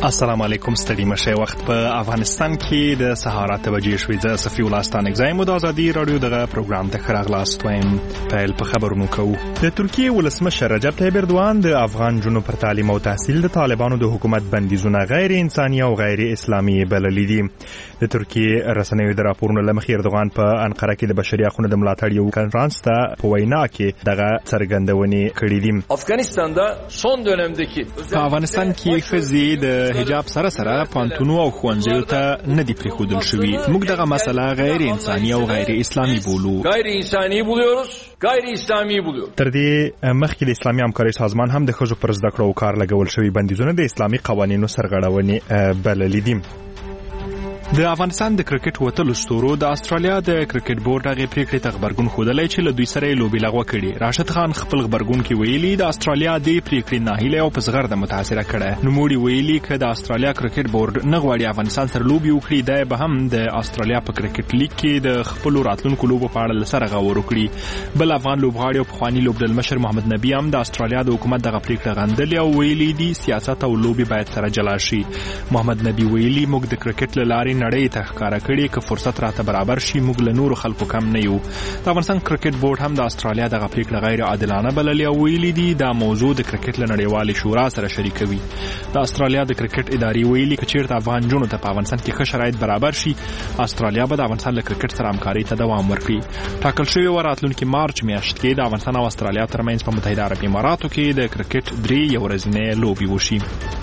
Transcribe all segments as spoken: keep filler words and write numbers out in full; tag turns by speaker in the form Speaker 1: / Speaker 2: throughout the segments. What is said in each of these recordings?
Speaker 1: السلام علیکم. ستړي مشه. وخت په افغانستان کې د سهار اته بجې شوې. زه صفي الله ستانک زایم د ازادي رادیو دغه پروګرام ته خراغلاست وایم. پیل په خبرونو کوو. د ترکیه ولسمشر رجب طیب اردوان د افغان جنو پر تعلیم او تحصیل د طالبانو د حکومت بندیزونه غیر انساني او غیر اسلامي بللي دي. د ترکیه رسنیو د راپورونو لمخې اردوغان په انقره کې د بشري حقوقو د ملاتړ یو کنفرانس ته په وینا کې دغه څرګندونې کړې دي.
Speaker 2: افغانستاندا son dönemdeki
Speaker 1: په افغانستان کې ښځې د حجاب سره سره پانتونو او ښوونځیو ته نه دي پرېښودل شوي. موږ دغه مسله غیر انساني او غیر اسلامي بولو.
Speaker 2: غیر انساني بولورuz, غیر اسلامي بولور.
Speaker 1: تر دې مخکې د اسلامي همکارۍ سازمان هم د ښځو پر زده کړو او کار لګول شوي بندیزونه د اسلامي قوانینو سرغړونې بللي دي. د افغانستان د کرکټ وتلو ستورو د استرالیا د کرکټ بورډ هغې پریکړې ته غبرګون ښودلی چې له دوی سره یې لوبې لغوه کړي. راشد خان خپل غبرګون کې ویلي د استرالیا دې پریکړې ناهیلې او په زغرده متاثره کړه. نوموړي ویلي که د استرالیا کرکټ بورډ نه غواړي افغانستان سره لوبې وکړي، دی به هم د استرالیا په کرکټ لیګ کې د خپلو راتلونکو لوبو په اړه له سره غور وکړي. بل افغان لوبغاړي او پخواني لوبډلمشر محمد نبي هم د استرالیا د حکومت دغه پریکړه غندلې او ویلي دي سیاست او لوبې باید سره جلا شي. محمد نبي ویلي موږ د کرکټ له لارې نړۍ ته ښکاره کړي که فرصت راته برابر شي موږ له نورو خلکو کم نه یو. د افغانستان کرکټ بورډ هم د استرالیا دغه پریکړه غیر عادلانه بللې او ویلي دي دا موضوع د کرکټ له نړیوالې شورا سره شریکوي. د استرالیا د کرکټ ادارې ویلي که چیرته افغان جنو ته په افغانستان کې ښه شرایط برابر شي، استرالیا به د افغانستان له کرکټ سره همکارۍ ته دوام ورکړي. ټاکل شوې وه راتلونکي مارچ میاشت کې د افغانستان او استرالیا ترمنځ په متحده عرب اماراتو کې د کرکټ درې یو ورځنۍ لوبې وشي.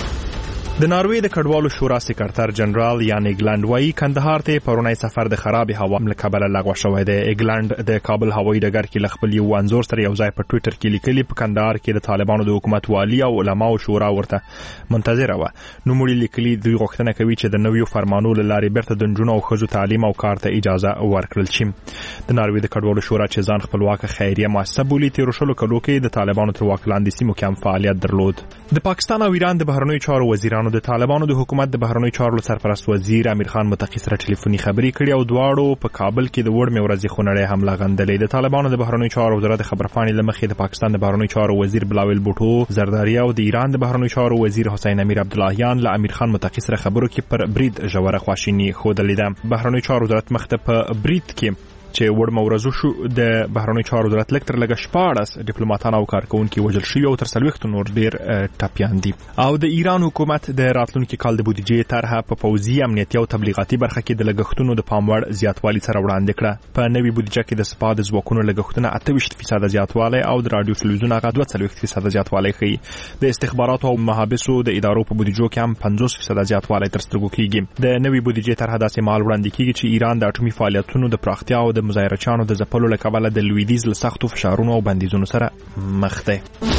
Speaker 1: د ناروې د کډوالو شورا سکرټر جنرال یان ایګلند وايي کندهار ته پرونی سفر د خراب هوا له کبله لغوه شوی دی. ایګلند د کابل هوایي ډګر کې له خپل یو انځور سره یو ځای په ټویټر کې لیکلي په کندهار کې د طالبانو د حکومت والی او علماو شورا ورته منتظره وه. نوموړي لیکلي دوی غوښتنه کوي چې د نویو فرمانونو له لارې بیرته د نجونو او ښځو تعلیم او کار ته اجازه ورکړل شي. د ناروې د کډوالو شورا چې ځان خپلواکه خیریه مؤسسه بولي تېرو شلو کلو کې د طالبانو تر واک لاندې سیمو کې هم فعالیت درلود. د پاکستان او ایران د بهرنیو چارو وزیرانو د طالبانو د حکومت د بهرنیو چارو سرپرست وزیر امیر خان متقی سره ټلیفوني خبرې کړې او دواړو په کابل کې د وړمې ورځې خونړۍ حمله غندلې. د طالبانو د بهرنیو چارو وزارت خبرپاڼې له مخې د پاکستان د بهرنیو چارو وزیر بلاول بوټو زرداری او د ایران د بهرنیو چارو وزیر حسین امیر عبداللهیان له امیر خان متقی سره خبرو کې پر برید ژوره خواشیني ښودلې ده. بهرنیو چارو وزارت مخته په برید کې چې وړمه ورځو شو د بهرنیو چارو وزارت لږ تر لږه شپاړس ډیپلوماتان او کارکوونکي وژل شوي او تر څلوېښتو نور ډېر ټپیان دي. او د ایران حکومت د راتلونکي کال د بودیجې طرحه په پوځي امنیتي او تبلیغاتي برخه کې د لګښتونو د پام وړ زیاتوالي سره وړاندې کړه. په نوي بودیجه کې د سپاه د ځواکونو لګښتونه اته ویشت فیصده زیاتوالی او د راډیو تلویزیون هغه دوه څلوېښت فیصده زیاتوالی ښیي. د استخباراتو او محابسو د ادارو په بودیجو کې هم پنځوس فیصده زیاتوالی تر سترګو کېږي. د نوي بودیجې طرحه داسې مهال وړاندې کېږي چې ایران د اټومي فعالیتونو د پراختیا او د مظاهرچیانو د ځپلو له کبله د لویدیځ له سختو فشارونو او بندیزونو سره مخ دی.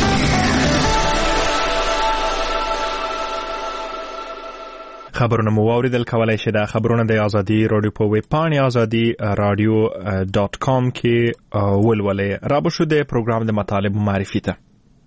Speaker 1: خبرونه مو واوریدل. کولای شئ د خبرونه د ازادي رادیو په ویب پاڼې ازادي رادیو ډاټ کام کې ولولئ. را به شو د پروګرام د مطالب معرفي ته.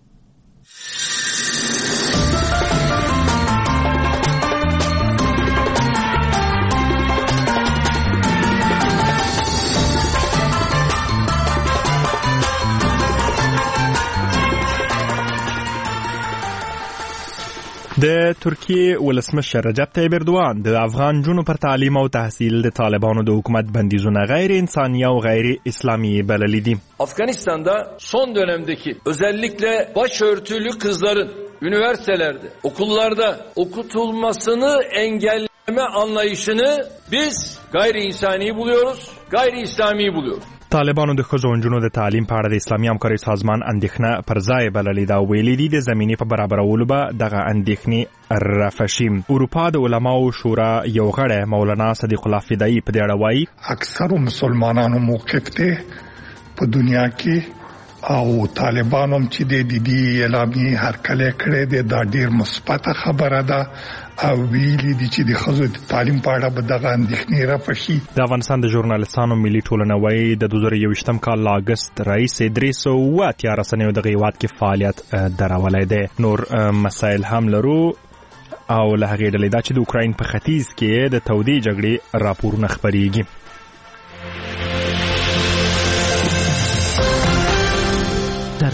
Speaker 1: د ترکیه ولسمشر رجب طیب اردوان د افغان جنو پر تعلیم او تحصیل د طالبانو د حکومت بندیزونه غیر انسانی او غیر اسلامی بللی دي.
Speaker 2: Afganistan'da son dönemdeki özellikle başörtülü kızların üniversitelerde, okullarda okutulmasını engelleme anlayışını biz gayri insani buluyoruz, gayri İslami buluyoruz.
Speaker 1: طالبانو د ښځو او نجونو د تعلیم په اړه د اسلامي همکارۍ سازمان اندېښنه پر ځای بللې ده او ویلي دي د زمینې په برابرولو به دغه اندېښنې رفع شي. اروپا د علماو شورا یو غړی مولانا صدیق الله فدایي په دې اړه وایي
Speaker 3: اکثرو مسلمانانو موقف دی په دنیا کې او طالبانو هم چې د دې اعلامیې هرکلی کړی دی دا ډېر مثبته خبره ده او ویلي دي چې د ښځو د تعلیم په اړه به دغه اندېښنې رفع شي.
Speaker 1: د افغانستان د ژورنالستانو ملي ټولنه وایي د دوه زره یوویشتم کال له اګست راهیسې درې سوه اووه اتیا رسنیو دغه هېواد کې فعالیت درولی دی. نور مسایل هم لرو او له هغې ډلې دا چې د اوکراین په ختیځ کې د تودې جګړې راپورونه خپرېږي.
Speaker 4: در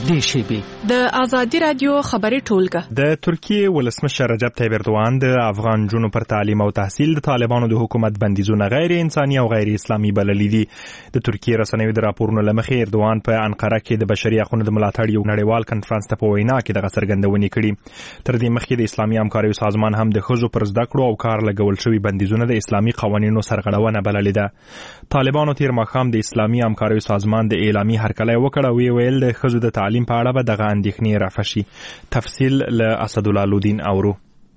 Speaker 4: نږدې شیبې.
Speaker 5: د ازادي رادیو خبري ټولګه.
Speaker 1: د ترکیه ولسمشر رجب طیب اردوغان د افغان جنو پر تعلیم او تحصیل د طالبانو د حکومت بندیزونه غیر انساني او غیر اسلامي بللي دي. د ترکیه رسنیو د راپورونو لمخې اردوغان په انقره کې د بشري حقوقو د ملاتړ یو نړیوال کنفرانس ته په وینا کې دغه څرګندونې کړې. تر دې مخکې د اسلامي همکاریو سازمان هم د ښځو پر زده کړو او کار لګول شوي بندیزونه د اسلامي قوانینو سرغړونه بللې ده. طالبانو تیر ماښام د اسلامي همکاریو سازمان د اعلامي هرکلی وکړ او ویل د ښځو د تعلیم په اړه به دغه اندېښنې رفع شي. تفصیل له اسدالله لودین اورو.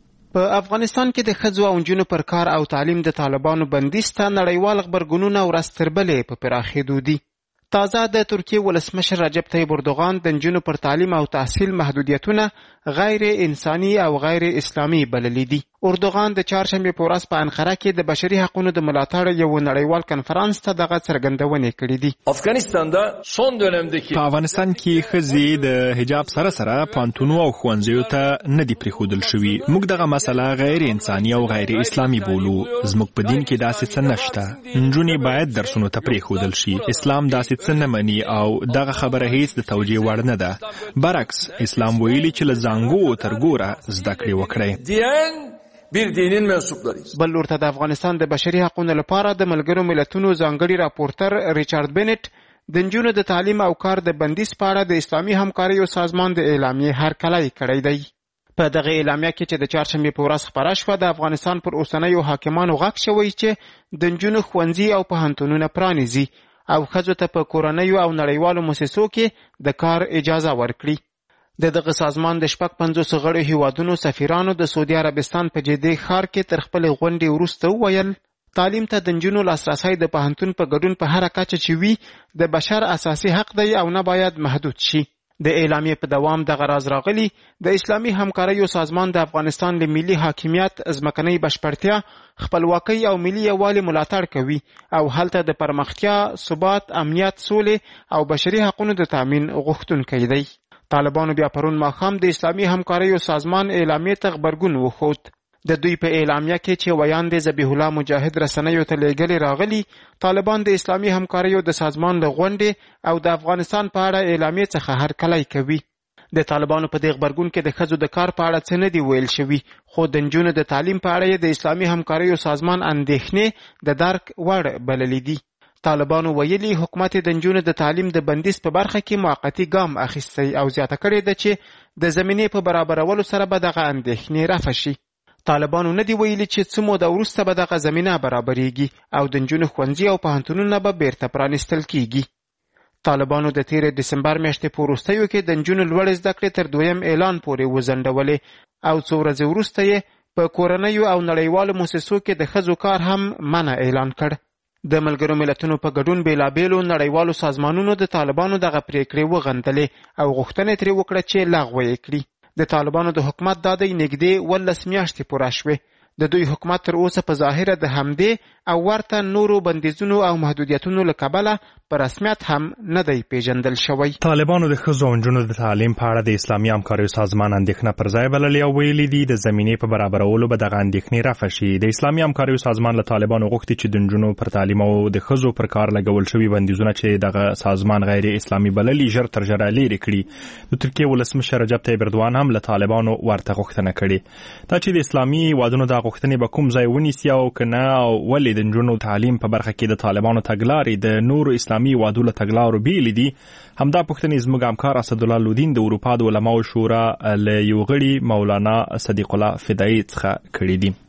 Speaker 6: په افغانستان کې د ښځو او نجونو پر کار او تعلیم د طالبانو بندیز ته نړیوال غبرګونونه ورځ تر بلې په پراخېدو دي. تازه د ترکیه ولسمشر رجب طیب اردوغان د نجونو پر تعلیم او تحصیل محدودیتونه غیر انساني او غیر اسلامي بللي دي. اردوغان د چهارشنبې په ورځ په انقره کې د بشري حقوقو د ملاتړ یو نړیوال کنفرانس ته دغه څرګندونې کړې دي.
Speaker 2: افغانستاندا son dönemdeki
Speaker 1: په افغانستان کې ښځې د حجاب سره سره پانتونو او ښوونځیو ته نه دي پریښودل شوي. موږ دغه مسله غیر انساني او غیر اسلامي بولو. زموږ په دین کې داسې څه نشته. نجونې باید درسونو ته پریښودل شي. اسلام داسې څه نه مني او دغه خبره هیڅ د توجیه وړ نه ده. برعکس اسلام ویلي چې له زانګو تر ګوره زده کړې وکړئ.
Speaker 2: bir dinin mensuplarıyız.
Speaker 6: بل ورته د افغانستان د بشري حقوقو لپاره د ملګرو ملتونو ځانګړي راپورټر ریچارډ بینټ د نجونو د تعلیم او کار د بندیز په اړه د اسلامي همکاریو سازمان د اعلامیې هرکلی کړی دی. په دغه اعلامیه کې چې د چهارشنبې په ورځ خپره شوه د افغانستان پر اوسنیو حاکمانو غږ شوی چې د نجونو ښوونځي او پوهنتونونه پرانیزي او ښځو ته په کورنیو او نړیوالو مؤسسو کې د کار اجازه ورکړي. د دغه سازمان د شپږ پنځوس غړو هیوادونو سفیرانو د سعودي عربستان په جدي ښار کې تر خپلې غونډې وروسته وویل تعلیم ته د نجونو لاسرسی د پوهنتون په ګډون په هره کچه چې وي د بشر اساسي حق دی او نه باید محدود شي. د اعلامیې په دوام دغه راز راغلی د اسلامي همکاریو سازمان د افغانستان له ملي حاکمیت ځمکنۍ بشپړتیا خپلواکۍ او ملي یووالي ملاتړ کوي او هلته د پرمختیا ثبات امنیت سولې او بشري حقوقو د تامین غوښتونکی دی. طالبانو بیا پرون ماښام د اسلامي همکاریو سازمان اعلامیې ته غبرګون وښود. د دوی په اعلامیه کې چې ویاند ذبیح الله مجاهد رسنیو ته لیږلي راغلي طالبان د اسلامي همکاریو د سازمان له غونډې او د افغانستان په اړه اعلامیې څخه هرکلی کوي. د طالبانو په دې غبرګون کې د ښځو د کار په اړه څه نه دي ویل شوي خو د نجونو د تعلیم په اړه د اسلامي همکاریو سازمان اندېښنې د درک وړ بللي دي. طالبانو ویلي حکومت د نجونو د تعلیم د بندیز په برخه کې موقتی ګام اخیستی او زیاته کړې ده چې د زمینې په برابرولو سره به دغه اندېښنې رفع شي. طالبانو نه دی ویلي چې څه موده وروسته به دغه زمینه برابریږي او د نجونو ښوونځي او پوهنتونونه به بیرته پرانیستل کیږي. طالبانو د تیر دسمبر میاشتې په وروستیو کې د نجونو لوړې زده کړې تر دویم اعلان پورې وځنډولې او څو ورځې وروسته یې په کورنیو او نړیوالو مؤسسو کې د ښځو کار هم منع اعلان کړ. د ملګرو ملتونو په ګډون بیلابیلو نړیوالو سازمانونو د طالبانو دغه پریکړې وغندلې او غوښتنې ترې وکړه چې لغوه یې کړي. د طالبانو د حکومت دا دی نږدې ولس میاشتې پوره شوې. د دوی حکومت تر اوسه په ظاهره د همدې او ورته نورو بندیزونو او محدودیتونو له کبله په رسمیت هم نه دی پیژندل شوی.
Speaker 1: طالبانو د ښځو او نجونو د تعلیم په اړه د اسلامي همکاریو سازمان اندېښنه پر ځای بللې او ویلي دي د زمینې په برابرولو به دغه اندېښنې رفع شي. د اسلامي همکاریو سازمان له طالبانو غوښتي چې د نجونو پر تعلیم او د ښځو پر کار لګول شوي بندیزونه چې دغه سازمان غیر اسلامي بللي ژر تر ژره لرې کړي. د ترکیه ولسمشر رجب طیب اردوغان هم له طالبانو ورته غوښتنه کړې. دا چې د اسلامي هیوادونو د غوښتنې به کوم ځای ونیسي او که نه او ولې د نجونو تعلیم په برخه کې د طالبانو تګلارې د نورو اسلامي هیوادو له تګلارو بیلې دي همدا پوښتنې زموږ همکار اسدالله لودین د اروپا د علماو شورا له یو غړي مولانا صدیق الله فدایي څخه کړي دي.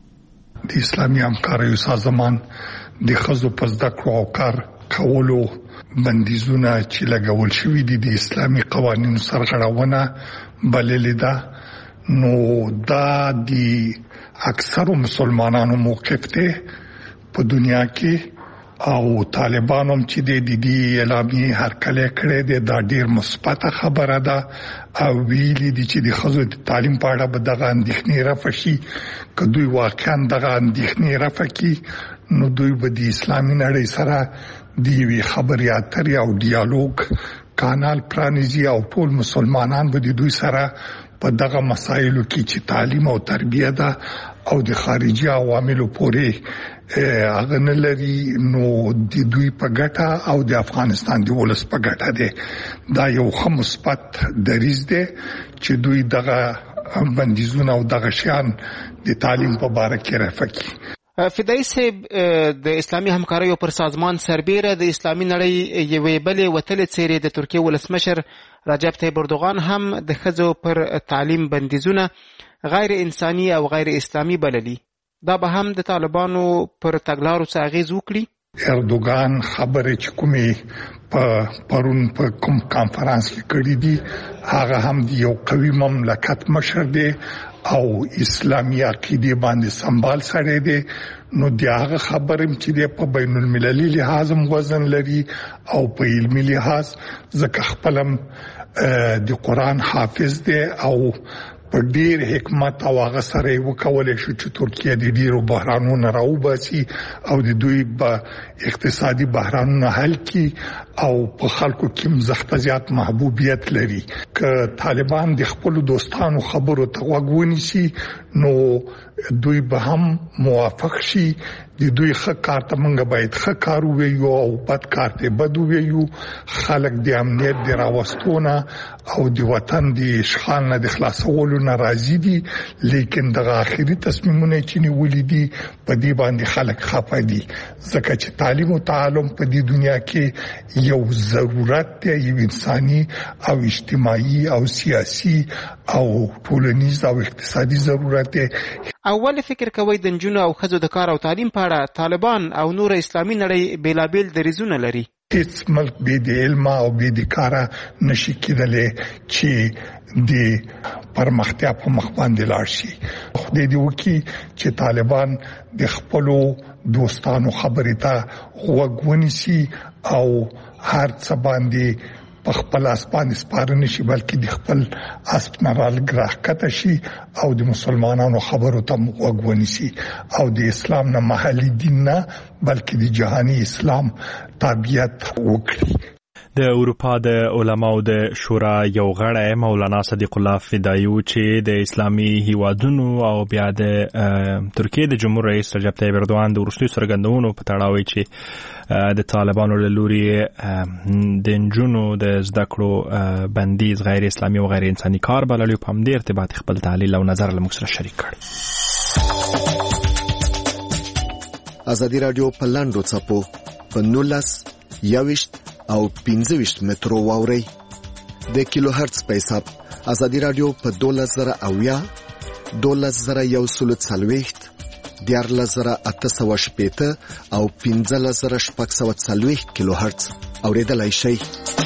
Speaker 3: د اسلامي همکاریو سازمان د ښځو په زده کړو او کار کولو بندیزونه چې لګول شوي دي د اسلامي قوانینو سرغړونه بللې ده. نو دا د اکثرو مسلمانانو موقف دی په دنیا کې او طالبانو چې د دې اعلامیې هرکلی کړی دی دا ډیر مثبته خبره ده او ویلي دي چې د ښځو د تعلیم په اړه به دغه اندېښنې رفع شي. که دوی واقعا دغه اندېښنې رفع کړي نو دوی به د اسلامي نړۍ سره د یوې خبرې اترې او ډیالوګ کانال پرانیزي او ټول مسلمانان به د دوی سره په دغه مسایلو کې چې تعلیم او تربیه ده او د خارجي عواملو پورې هغه نه لري نو د دوی په ګټه او د افغانستان د ولس په ګټه دی. دا یو ښه مثبت دریځ دی چې دوی دغه بندیزونه او دغه شیان د تعلیم په باره کې رفع کړي.
Speaker 6: فدایي صاحب د اسلامي همکاریو پر سازمان سربیره د اسلامي نړۍ یوې بلې وتلې څیرې د ترکیې ولسمشر رجب طیب اردوغان هم د ښځو پر تعلیم بندیزونه غیر انساني او غیر اسلامي بللي. دا به هم د طالبانو پر تګلارو څه اغیز وکړي؟
Speaker 3: اردوغان خبرې چې کومې په پرون په کوم کانفرنس کې کړې دي هغه هم د یو قوي مملکت مشر دی او اسلامي عقیده باندې سمبال سره دی. نو دغه خبرم چې د په بین المللي لحاظ وزن لري او په علمي لحاظ ځکه خپلم د قران حافظ دی او په ډیر حکمت او هغه سره وکولای شو چې ترکیه د ډیرو بحرانونو راوباسي او د دوی په اقتصادي بحرانونو حل کړي او په خلکو کې مزخته زیات محبوبیت لري. که طالبان د خپل دوستانو خبرو ته غوږ ونیسي نو دوی به هم موافق شي. د دوی ښه کار ته موږ باید ښه کار وویو او بد کار ته بد وویو. خلک د امنیت د راوستونه او د وطن د اشغال نه د خلاصولو نه راضي دي لیکن دغه آخري تصمیمونه چې نیولې دي په دې باندې خلک خفه دي ځکه چې تعلیم او تعلم په دې دنیا کې یو ضرورت دی، یو انساني او اجتماعي او سیاسي او ټولنیز او اقتصادي ضرورت دی.
Speaker 6: اول فکر کوي د نجونو او ښځو د کار او تعلیم په اړه طالبان او نور اسلامي نړۍ بیلابیل دریځونه لري.
Speaker 3: هیڅ ملک بې د علم او بې د کاره نشي کېدلی چې د پرمختیا په مخ باندې لاړ شي. خدای دې وکړي چې طالبان د خپلو دوستانو خبرې ته غوږ ونیسي او هر څه باندې په خپل اسپان سپارنه شي بلکې د خپل اسپنرال ګراهکته شي او د مسلمانانو خبرو ته غوږ ونیسي او د اسلام نه محلي دین نه بلکې د جهاني اسلام تابعیت وکړي.
Speaker 1: د اروپا د علماو د شورا یو غړی مولانا صدیق الله فدایو چې د اسلامي هیوادونو او بیا د ترکیې د جمهور رئیس رجب طیب اردوغان د وروستیو څرګندونو په تړاو چې د طالبانو له لوري د نجونو د زده کړو بندیز غیر اسلامي او غیر انساني کار بللی په همدې ارتباط خپل تحلیل او نظر له موږ سره شریک کړ.
Speaker 4: ازادي رادیو په لاندو څپو په نولس یوشت او پنځه ویشت مترو واوري د کیلو هرتز په حساب. ازادي رادیو په دولس زره اویا دولس زره یو سل څلوېښت دیارلس زره اته سوه شپېته او پنځلس زره شپږ سوه څلوېښت کیلو هرتز اوریدلای شئ.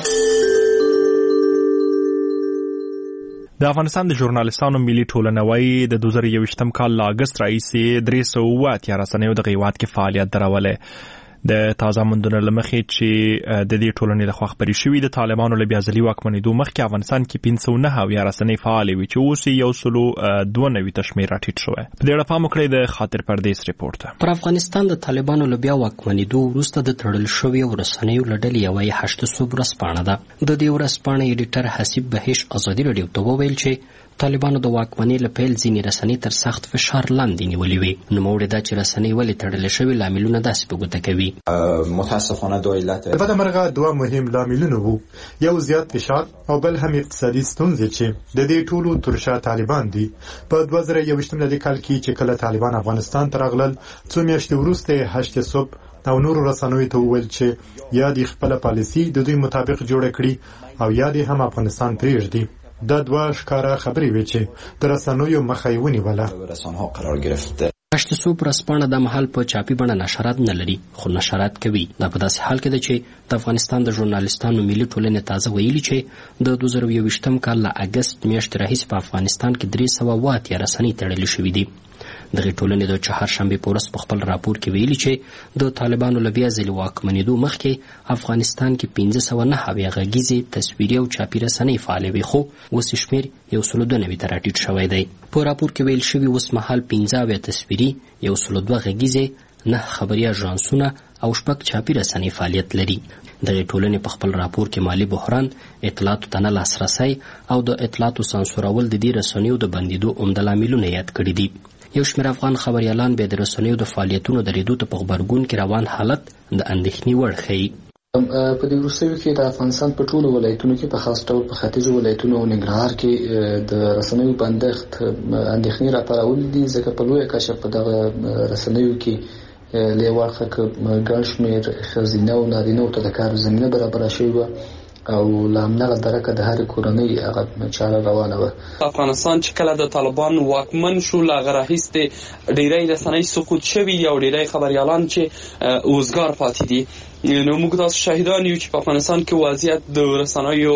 Speaker 1: د افغانستان د ژورنالستانو ملي ټولنه وايي د دوه زره یوویشتم کال له اګست راهیسې درې سوه اووه اتیا رسنیو د غیوات کې فعالیت درولی. د تازه موندنو له مخې چې د دې ټولنې لخوا خپرې شوي د طالبانو له بیا ځلي واکمنېدو مخکې افغانستان کې پنځه سوه نهه اویا رسنۍ فعالې وي چې اوس یې یو سلو دوه نوي ته شمېر راټیټ شوی. په دې اړه پام وکړئ د خاطر پردیس ریپورټ ته.
Speaker 7: پر افغانستان د طالبانو له بیا واکمنېدو وروسته د تړل شویو رسنیو له ډلې یوه یې هشت صوب ورځپاڼه ده. د دې ورځپاڼې ایډیټر حسیب بهیش ازادي راډیو ته وویل چې طالبانو د واکمنۍ له پیل ځینې رسنۍ تر سخت فشار لاندې نیولې وي. نوموړې دا چې رسنۍ ولې تړلې شوې لاملونه داسې په ګوته کوي.
Speaker 8: متاسفانه د علت د بده مرغه دوه مهم لاملونه وو، یو زیات فشار او بل هم اقتصادي ستونزې چې د دې ټولو ترشا طالبان دي. په دوه زره یوویشتم کال کې چې کله طالبان افغانستان ته راغلل څو میاشتې وروسته هشت صوب او نور رسنوي ته وویل چې یا د خپل پالیسي د دوی مطابق جوړ کړي او یا د هم افغانستان پرېږدي. دا دوه ښکاره خبرې وې چې د رسنیو مخه یې ونیوله.
Speaker 7: رسنیو قرار گرفته. هشت صوب ورځپاڼه د مهال په چاپي بڼه نشرات نه لري خو نشرات کوي. دا په داسې حال کې ده چې د افغانستان د ژورنالستانو ملي ټولنې تازه ویلي چې د دوه زره یوویشتم کال له اګست میاشتې راهیسې په افغانستان کې درې سوه اووه اتیا رسنۍ تړلې شوي دي. دغې ټولنې د چهارشنبې په ورځ په خپل راپور کې ویلي چې د طالبانو له بیا ځلې واکمنېدو مخکې افغانستان کې پنځه سوه نهه اویا غږیزې تصویري او چاپي رسنۍ فعالې وې خو اوس یې شمېر یو سلو دوه نوي ته راټیټ شوی دی. په راپور کې ویل شوي اوس مهال پنځه اویا تصویري یو سلو دوه غږیزې نه خبري اژانسونه او شپږ چاپي رسنۍ فعالیت لري. دغې ټولنې په خپل راپور کې مالي بحران، اطلاعاتو ته نه لاسرسی او د اطلاعاتو سانسورول د دې رسنیو د بندېدو عمده لاملونه یاد کړي دي. یو شمېر افغان خبریالان بیا د رسنیو د فعالیتونو درېدو ته په غبرګون کې روان حالت د اندېښنې وړ ښیي.
Speaker 9: په دې وروستیو کې د افغانستان په ټولو ولایتونو کې په خاص ډول په ختیځو ولایتونو او ننګرهار کې د رسنیو بندښت اندېښنې راپارولې دي، ځکه په لویه کچه په دغه رسنیو کې له یو اړخه ګڼ شمېر ښځینه او نارینهو ته د کار زمینه برابره شوې وه او له همدغه درکه د هرې کورنۍ هغه چاره روانه وه.
Speaker 10: افغانستان چې کله د طالبان واکمن شو له هغه راهیسې ډېری رسنۍ سقوط شوي او ډېری خبریالان چې اوزګار پاتې دي. نو موږ تاسو شاهدان یو چې په افغانستان کې وضعیت د رسنیو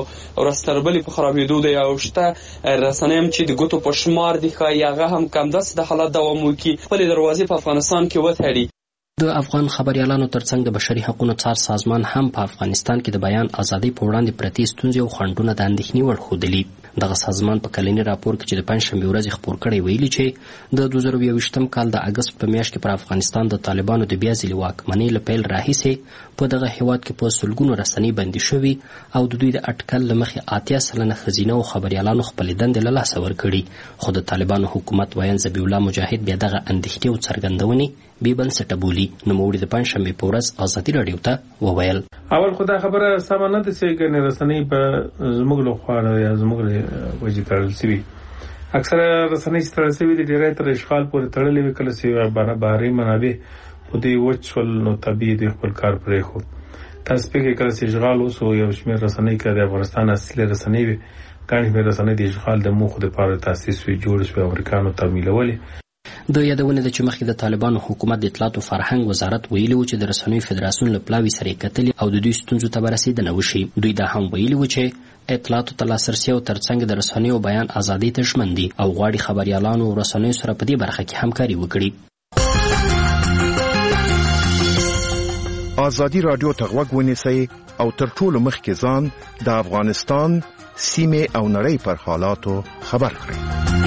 Speaker 10: ورځ تر بلې په خرابېدو دی او شته رسنۍ هم چې د ګوتو په شمار دي، ښایي هغه هم کمدست د حالت دوام وکړي، خپلې دروازې په افغانستان کې وتړي.
Speaker 7: د افغان خبریالانو ترڅنګ د بشري حقوقو څار سازمان هم په افغانستان کې د بیان ازادۍ په وړاندې پرتې ستونزې او خنډونه د اندېښنې وړ ښودلي. دغه سازمان په کلني راپور کې چې د پنجشنبې ورځې خپور کړی ویلي چې د دوه زره یوویشتم کال د اګست په میاشت کې پر افغانستان د طالبانو د بیا ځلې واکمنۍ له پیل راهیسې په دغه هیواد کې په سلګونو رسنۍ بندي شوي او د دوی د اټکل له مخې اتیا سلنه ښځینه او خبریالانو خپلې دندې له لاسه ورکړي. خو د طالبانو حکومت ویاند ذبیح الله مجاهد بیا دغه اندېښنې او څرګندونې بې بنسټه بولي. نوموړي د پنجشنبې په ورځ ازادي راډیو ته وویل:
Speaker 11: اول خو دا خبره سمه نه ده چې ګڼې رسنۍ په زموږ لخوا یا زموږ وجې تړل شوي. اکثره رسنۍ چې تړل شوي دي ډېری تر اشغال پورې تړلې وي. کله چې بهري منابع په دې وچ شول نو طبیعي دوی خپل کار پرېښود. تاسو فکر کله چې اشغال وسو یو شمېر رسنۍ که د افغانستان اصلي رسنۍ وي، ګڼې شمېر رسنۍ د اشغال د موخو دپاره تاسیس شوي، جوړ شوي، امریکانو تمویلولې.
Speaker 7: د یادونه ده چې مخکې د طالبانو حکومت د اطلاعات او فرهنګ وزارت ویلي و چې د رسنیو فدراسیون له پلاوي سره یې کتلي او د دوی ستونزو ته به رسېدنه وشي. دوی دا هم ویلي و چې اطلاعاتو ته لاسرسي او ترڅنګ د رسنیو بیان ازادۍ ته ژمن دي او غواړي خبریالانو او رسنیو سره په دې برخه کې همکاري وکړي.
Speaker 12: ازادي راډیو ته غوږ ونیسئ او تر ټولو مخکې ځان د افغانستان سیمې او نړۍ پر حالاتو خبر کړئ.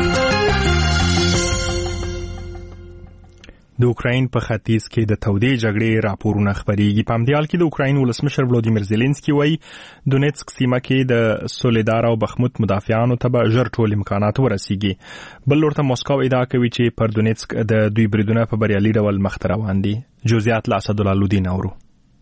Speaker 1: د اوکراین په ختیځ کې د تودې جګړې راپورونه خپرېږي. په همدې حال کې د اوکراین ولسمشر ولودیمیر زيلنسکي وایي دونیتسک سیمه کې د سولیدار او بخموت مدافعانو ته به ژر ټول امکانات ورسیږي. بل ورته موسکو ادعا کوي چې پر دونیتسک د دوی بریدونه په بریالي ډول مخ ته روان دي. جزئیات له اسدالله لودین اورو.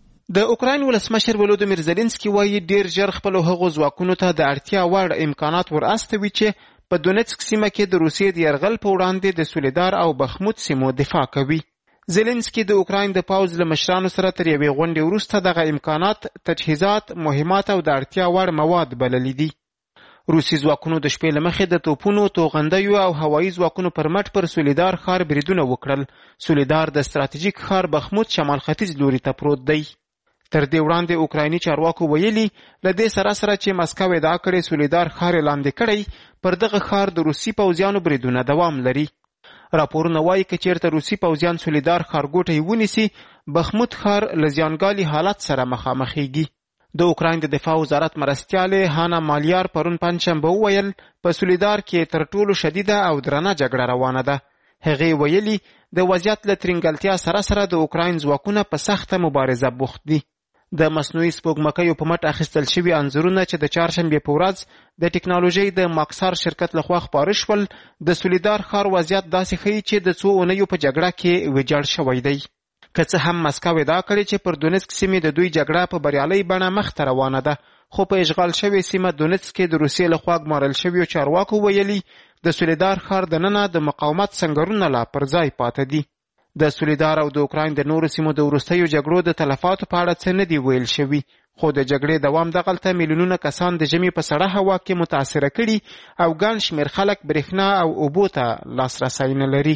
Speaker 6: د اوکراین ولسمشر ولودیمیر زيلنسکي وایي ډیر ژر خپل هغو ځواکونو ته د اړتیا وړ امکانات ورستوي چې په دونیتسک سیمه کې د روسیې د یرغل په وړاندې د سولیدار او بخموت سیمو دفاع کوي. زيلنسکي د اوکراین د پوځ له مشرانو سره تر یوې غونډې وروسته دغه امکانات، تجهیزات، مهمات او د اړتیا وړ مواد بللي دي. روسي ځواکونو د شپې له مخې د توپونو، توغندیو او هوایي ځواکونو پر مټ پر سولیدار ښار بریدونه وکړل. سولیدار د ستراتیژیک ښار بخموت شمال ختیځ لوري ته پروت دی. تر دې وړاندې اوکرایني چارواکو ویلي له دې سره سره چې مسکو ادعا کړې سولیدار ښار لاندې کړی، پر دغه ښار د روسي پوځیانو بریدونه دوام لري. راپورونه وایي که چیرته روسي پوځیان سولیدار ښارګوټی ونیسي، بخموت ښار له زیانګالي حالت سره مخامخېږي. د اوکراین د دفاع وزارت مرستیالې هانا مالیار پرون پنجشنبه وویل په سولیدار کې تر ټولو شدیده او درنه جګړه روانه ده. هغې ویلي د وضعیت له ترنګلتیا سره سره د اوکراین ځواکونه په سخته مبارزه بوخت دي. د مصنوعي سپوږمکیو په مټ اخیستل شوي انځورونه چې د چهارشنبې په ورځ د ټکنالوژۍ د ماکسار شرکت لخوا خپاره شول، د سولیدار ښار وضعیت داسې ښیي چې د څو اونیو په جګړه کې ویجاړ شوی دی. که څه هم مسکو ادعا کړې چې پر دونیتسک سیمې د دوی جګړه په بریالۍ بڼه مخته روانه ده، خو په اشغال شوې سیمه دونیتسک کې د روسیې لخوا ګمارل شویو چارواکو ویلي د سولیدار ښار دننه د مقاومت سنګرونه لا پر ځای پاته دي. د سولیدار او د اوکراین د نورو سیمو د وروستیو جګړو د تلفاتو په اړه څه نه دي ویل شوي، خو د جګړې دوام دغلته میلیونونه کسان د ژمي په سړه هوا کې متاثره کړي او ګڼ شمېر خلک برېښنا او اوبو ته لاسرسی نه لري.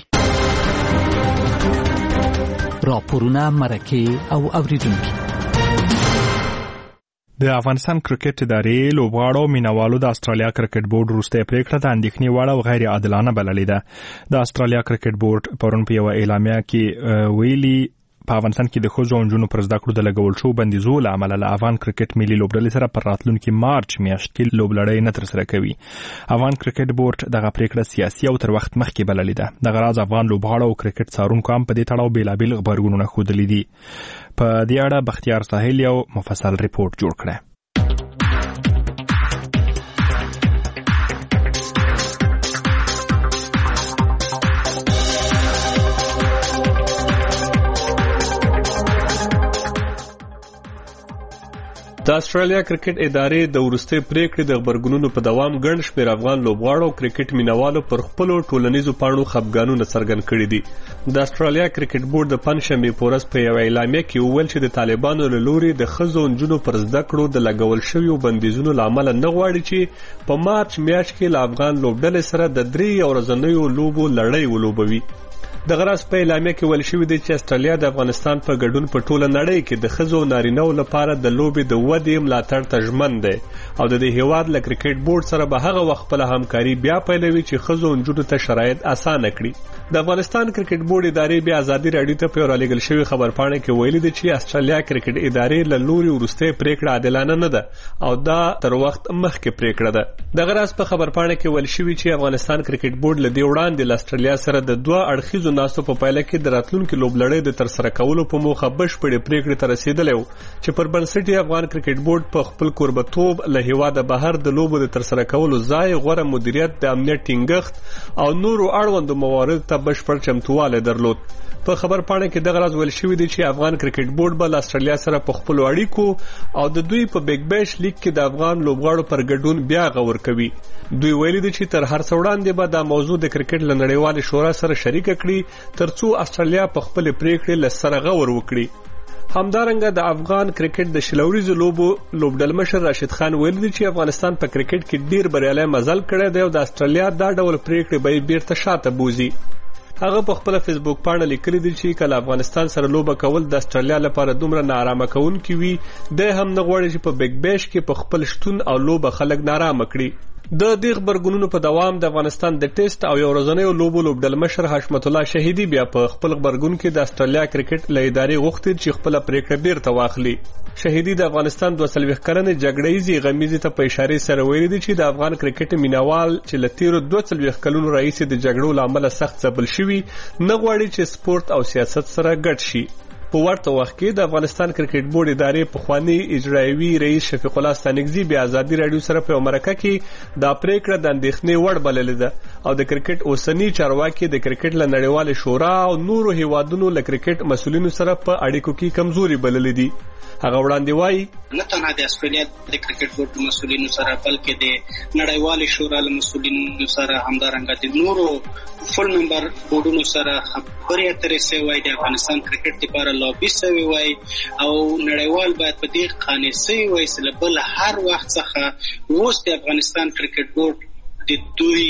Speaker 13: راپورونه، مرکې او اوریدونکي.
Speaker 1: د افغانستان کرکټ ادارې لوبغاړو مینوالو د استرالیا کرکټ بورډ وروستۍ پریکړه د اندېښنې وړ او غیر عادلانه بللې ده. د استرالیا کرکټ بورډ پرون په یوه اعلامیه کې ویلي په افغانستان کې د ښځو او نجونو پر زده کړو د لګول شوو بندیزو له امله له افغان کرکټ ملي لوبډلې سره پر راتلونکي مارچ میاشت کې لوبلړۍ نه ترسره کوي. افغان کرکټ بورډ دغه پریکړه سیاسي او تر وخت مخکې بللې ده. دغه راز افغان لوبغاړو او کرکټ څارونکو هم په دې تړاو بېلابېل غبرګونونه ښودلي دي. په دې اړه بختیار ساحل یو مفصل ریپورت جوړ کړی.
Speaker 14: د استرالیا کرکټ ادارې د وروستۍ پریکړې د خبرګونونو په دوام ګڼ شمېر افغان لوبغاړو او کرکټ مینوالو پر خپلو ټولنیزو پاڼو خفګانونه څرګند کړي دي. د استرالیا کرکټ بورډ د پنجشنبې په ورځ په یوه اعلامیه کې وویل چې د طالبانو له لوري د ښځو او نجونو پر زده کړو د لګول شویو بندیزونو له امله نه غواړي چې په مارچ میاشت کې له افغان لوبډلې سره د درې ورځنیو لوبو لړۍ ولوبوي. د غراس په اعلامیه کې ویل شوی دی چې استرالیا د افغانستان په ګډون په ټوله نړۍ کې د ښځو او نارینه‌و لپاره د لوبې د ودې ملاتړ ته ژمن دی او د دې هیواد له کرکټ بورډ سره به هغه وخت خپله همکاري بیا پیلوي چې ښځو او نجونو ته شرایط اسانه کړي. د افغانستان کرکټ بورډ ادارې بیا ازادي راډیو ته په رالیږل شوې خبرپاڼه کې ویلي دي چې استرالیا کرکټ ادارې له لوري وروستۍ پریکړه عادلانه نه ده او دا تر وخت مخکې پریکړه ده. د غراس په خبرپاڼه کې ویل شوي چې افغانستان کرکټ بورډ له دې وړاندې له استرالیا سره د دوه اړخیزو ناستو په پایله کې د راتلونکي لوبلړۍ د ترسره کولو په موخه بشپړې پریکړې ته رسیدلی و چې پر بنسټ یې افغان کرکټ بورډ په خپل کوربتوب له هیواده بهر د لوبو د ترسره کولو ځای، غوره مدیریت، د امنیت ټینګښت او نورو اړوندو مواردو ته بشپړ چمتووالی درلود. په خبرپاڼه کې دغه راز ویل شوي دي چې افغان کرکټ بورډ به له استرالیا سره په خپلو اړیکو او د دوی په بیګ بیش لیګ کې د افغان لوبغاړو پر ګډون بیا غور کوي. دوی ویلي دي چې تر هر څه وړاندې به دا موضوع د کرکټ له نړیوالې شورا سره شریکه کړي ترڅو استرالیا په خپلې پریکړې له سره غور وکړي. همدارنګه د افغان کرکټ د شلوریزو لوبو لوبډل مشر راشد خان ویلي دي چې افغانستان په کرکټ کې ډیر بریالی مزل کړی دی او د استرالیا دا ډول پریکړې به یې بیرته شاته بوزي. هغه په خپل فیسبوک پاڼه لیکلي دي چې کله افغانستان سره لوبه کول د استرالیا لپاره دومره ناارامه کوونکي وي، دی هم نه غواړي چې په بیګ بیش کې په خپل شتون او لوبه خلک نارامه کړي. د دې خبرګونونو په دوام د افغانستان د ټیسټ او یو ورځنیو لوبو لوبډل مشر حشمت الله شهیدي بیا په خپل خبرګون کې د استرالیا کرکټ له ادارې غوښتي چې خپله پریکړه بیرته واخلي. شهیدي د افغانستان دوه څلوېښت کلنې جګړه ییزې غمیزې ته په اشارې سره ویلي دي چې د افغان کرکټ مینوال چې له تیرو دوه څلوېښت کلونو راهیسې د جګړو له امله سخت ځپل شوي نه غواړي چې سپورت او سیاست سره ګډ شي. په ورته وخت کې د افغانستان کرکټ بورډ ادارې پخوانی اجرایوي رئیس شفیق الله ستانکزي بیا ازادي راډیو سره په مرکه کې دا پریکړه د اندېښنې وړ بللې ده او د کرکټ اوسنی چارواکي د کرکټ له نړیوالې شورا او نورو هیوادونو له کرکټ مسؤلینو سره په اړیکو کې کمزوري بللې دي. هغه وړاندې وایي
Speaker 15: نه تنها د استرالیا د کرکټ بورډ مسؤلینو سره بلکې د نړیوالې شورا له مسؤلینو سره همدارنګه د نورو فل ممبر بورډونو سره خبرې اترې شوې وای د افغانستان کرکټ لپاره لابي شوی وای او نړیوال باید په دې قانع شوی وای چې بل هر وخت څخه اوس د افغانستان کرکټ بورډ د دوی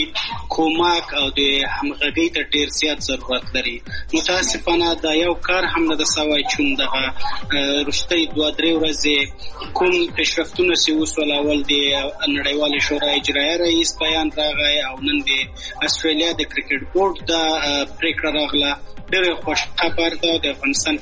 Speaker 15: کومک او د همغږۍ ته ډیر زیات ضرورت لري. متاسفانه دا یو کار هم نه ده سوی چې دغه وروستۍ دوه درې ورځې کوم پیشرفتونه چې وسول اول د نړیوالې شورا اجرایي رئیس بیان راغی او نن د استرالیا د کرکټ بورډ دا پریکړه راغله. ډېر خوش خبر ده د افغانستان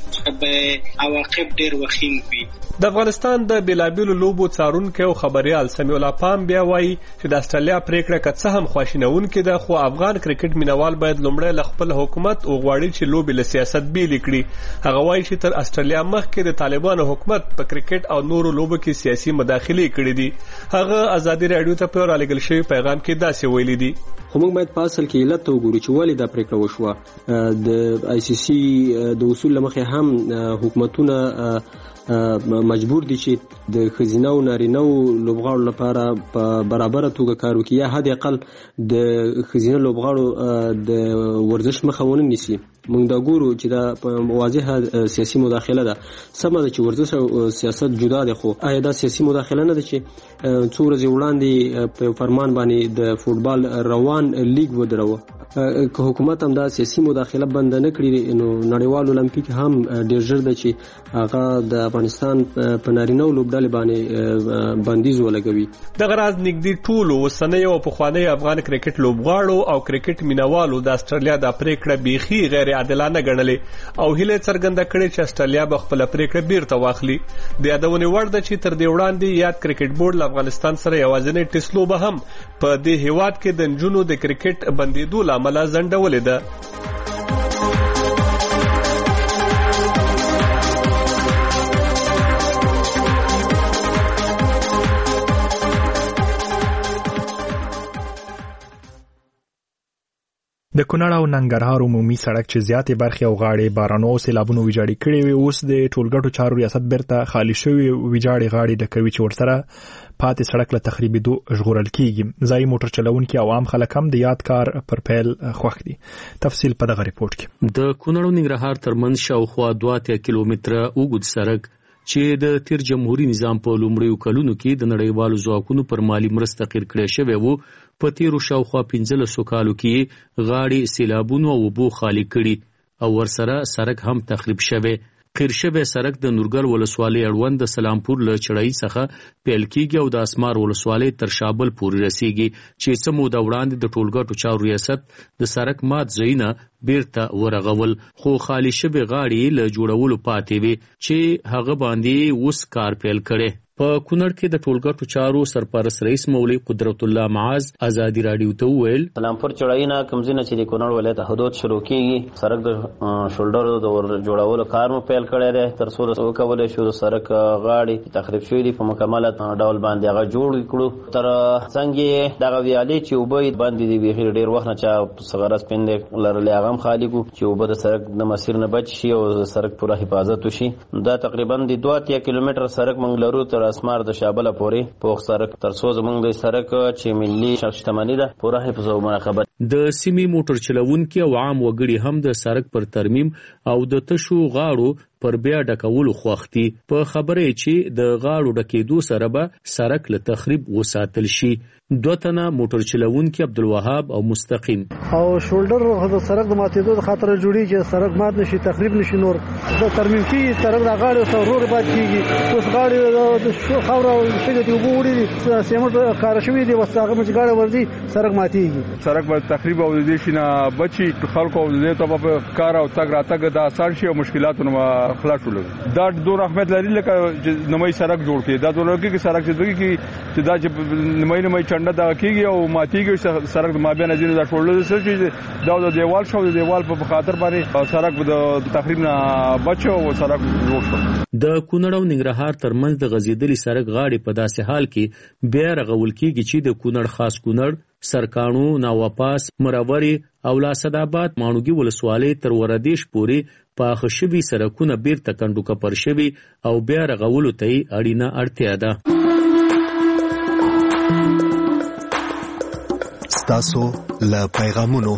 Speaker 15: په عواقب ډېر وخیم وي.
Speaker 14: د افغانستان د بیلابیلو لوبو څارونکی او خبریال سمیع الله پام بیا وایي چې د استرالیا پریکړه که څه هم خواشینونکې ده خو افغان کرکټ مینوال باید لومړی له خپل حکومت وغواړي چې لوبې له سیاست بیلې کړي. هغه وایي چې تر استرالیا مخکې د طالبانو حکومت په کرکټ او نورو لوبو کې سیاسي مداخلې کړې دي. هغه ازادي راډیو ته په رالیږل شوي پیغام کې داسې ویلي دي
Speaker 16: خو موږ باید په اصل کې علت ته وګورو چې ولې دا پریکړه وشوه. د آی سی سی د اصول له مخې هم حکومتونه مجبور دي چې د ښځینه او نارینه لوبغاړو لپاره په برابره توګه کار وکړي یا حد اقل د ښځینه لوبغاړو د ورزش مخه ونه نیسي. موږ دا ګورو چې دا واضحه سیاسي مداخله ده. سمه ده چې ورزش او سیاست جدا دي خو آیا دا سیاسي مداخله نه ده چې څو ورځې وړاندې په فرمان باندې د فوټبال روان لیګ ودروه؟ که حکومت هم دا سیاسي مداخله بند نه کړي نو نړیوال المپیک هم ډېر ژر ده چې هغه د افغانستان په نارینه‌و لوبډلې باندې بندیز ولګوي.
Speaker 14: دغه راز نږدې ټولو اوسنیو او پخوانیو افغان کرکټ لوبغاړو او کرکټ مینوالو د استرالیا د پریکړه بیخي غیر عادلانه ګڼلې او هیله څرګنده کړې چې استرالیا به خپله پریکړه بیرته واخلي. د یادونې وړ ده چې تر دې وړاندې یاد کرکټ بورډ له افغانستان سره یوازینۍ ټیسټ لوبه هم په دې هیواد کې د نجونو د کرکټ بندېدو له امله ځنډولې ده.
Speaker 1: د کونړ او ننګرهار عمومي سړک چې زیاتې برخې او غاړې بارانو او سیلابونو ویجاړې کړې وي اوس د ټولګټو چارو ریاست بیرته خالي شوي ویجاړې غاړې ډکوي چې ورسره پاتې سړک له تخریبېدو ژغورل کیږي. ځایي موټر چلونکي او عام خلک هم د یاد کار پر پیل خوښ دي. تفصیل په دغه ریپورت کې.
Speaker 17: د کونړ او ننګرهار ترمنځ شاوخوا دوه اتیا کیلومتره اوږد سړک چې د تیر جمهوریت نظام په لومړیو کلونو کې د نړیوالو ځواکونو پر مالی مرسته قیر کړی شوی وو په تیرو شاوخوا پنځلسو کالو کې غاړې سیلابونو او اوبو خالي کړي او ورسره سړک هم تخریب شوی. قیر شوی سړک د نورګل ولسوالۍ اړوند د سلامپور له چړای څخه پیل کیږي او د اسمار ولسوالۍ تر شابل پورې رسیږي چې څه موده وړاندې د ټولګټو چارو ریاست د سړک مات ځایونه بیرته ورغول خو خالي شوی غاړې له جوړولو پاتې وي چې هغه باندې اوس کار پیل کړي. په کونړ کې د ټولګټو چارو سرپرست رئیس مولوي قدرت الله معاذ ازادي رادیو ته وویل
Speaker 18: سلامپور چړای نه کمزینه چې د کونړ ولایت حدود شروع کیږي سړک د شولډر د جوړولو کار مو پیل کړی دی تر څو وکولای شو د سړک غاړې تخریب شوې دي په مکمل ډول باندې هغه جوړ کړو تر څنګه دغه ویالې چې وبې باندې دی بهیر ډیر وخت نه چا صغرس پندې لرلې هغه هم خالی کو چې وبې د سړک د مسیر نه بچ شي او د سړک پوره حفاظت وشي. دا تقریبا د دوه اتیا کیلومتر سړک موږ لرو تر اسمار د شابله پورې پوخ سړک تر څو زموږ د سړک چې ملي شتمنۍ ده پوره حفظ او مراقبت.
Speaker 17: د سیمې موټر چلوونکي او عام وګړي هم د سړک پر ترمیم او د تشو غاړو پر بیا ډکولو خوښتي په خبره چې د غاړو ډکېدو سره به سړک له تخریب وساتل شي. دوه تنه موټر چلوونکي عبدالوهاب او مستقیم
Speaker 19: او شولډر د سړک د ماتېدو د خاطر جوړي چې سړک مات نشي تخریب نشي نور د ترمیم کې سړک د غاړې او ورور باد کیږي اوس غاړې د شو خاور او شګه دی وګوري سیمټ کار شوی دی وساغه مچ غاړه ورځي سړک ماتېږي
Speaker 20: سړک به تخریب او د دې شینه بچي خلکو او د ته په کار او تګ راتګ د آسان شي او مشکلاتونو خلاص ولګي دا دور احمد لري لکه نمای سړک جوړ کړي دا دور کې سړک چې دغه کې چې دا چې نمای نمای چنده دا کېږي او ماتېږي سړک د مابین ځینې دا ټول څه دا د دیوال شو د دیوال په خاطر باندې سړک د تخریب نه بچو او سړک جوړ شو.
Speaker 17: د کونړ او ننګرهار ترمنځ د غزیدلي سړک غاړې په داسې حال کې بیا رغول کېږي چې د کونړ خاص کونړ سرکانو ناواپاس مروري او لاسداباد ماڼوګي ولسوالۍ تر وردیش پورې پاخه شوي سړکونه بیرته کنډو کپر شوي او بیا رغولو ته اړینه اړتیا ده.
Speaker 4: تاسو له پیغامونو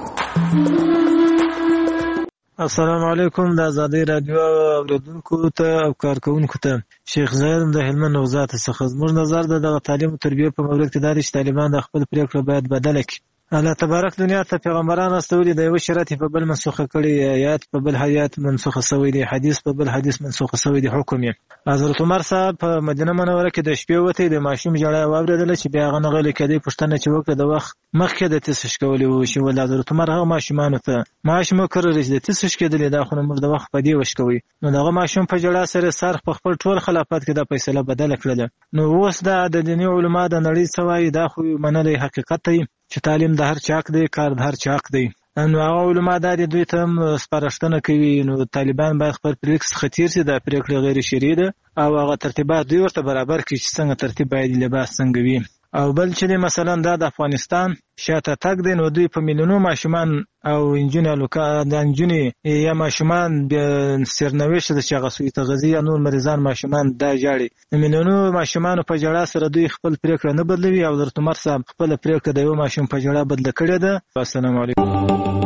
Speaker 21: السلام علیکم د ازادي رادیو اوریدونکو ته او کارکونکو ته شیخ زاید د هلمند نوزاد څخه زموږ نظر د دغه تعلیم او تربیه په مورد کې دا چې طالبان د خپل پریکړه باید بدله کړي. الله تبارک دنیا ته پیغمبران استولي د یو شرط په بل منسوخه کړي آیات په بل آیات منسوخه شوی دي حدیث په بل حدیث منسوخه شوی دي حکم یې حضرت عمر صاحب په مدینه منوره کې د شپې وته د ماشوم جړه واوریدل چې بیا غنه غل کېدی پښتنه چې وکړه د وخت مخکې د تاسو شکولې وو چې ول حضرت عمر هغه ماشومان ته ماشوم کړل چې د تاسو شکېدل دا خو نور د وخت په دی وشکوي نو دغه ماشوم په جړه سره سر په خپل ټول خلافت کې د فیصله بدل کړل نو اوس دا د دیني علما د نړۍ سوای دا خو منلې حقیقت دی چې تعلیم د هر چاک دی کار د هر چاک دی نو هغه علما د دوی ته سپارښتنه کوي نو طالبان باید خپل پریکس خطیر سي د پریکړه غیر شرعي ده او هغه ترتیبات دوی ورته برابر کړي چې څنګه ترتیب باید لباس څنګه وي او بل چې مثلا دا د افغانستان شاته تک دی نو دوی په میلیونو ماشومان او انجونې لوکا د انجونې یا ماشومان سرنوشت د شغسوي تغذیه یا نور مریضان ماشومان دا جاړي میلیونو ماشومان په جړه سره دوی خپل پریکړه نه بدلوي او حضرت عمر صاحب خپل پریکړه د یو ماشوم په جړه بدل کړی ده. السلام علیکم.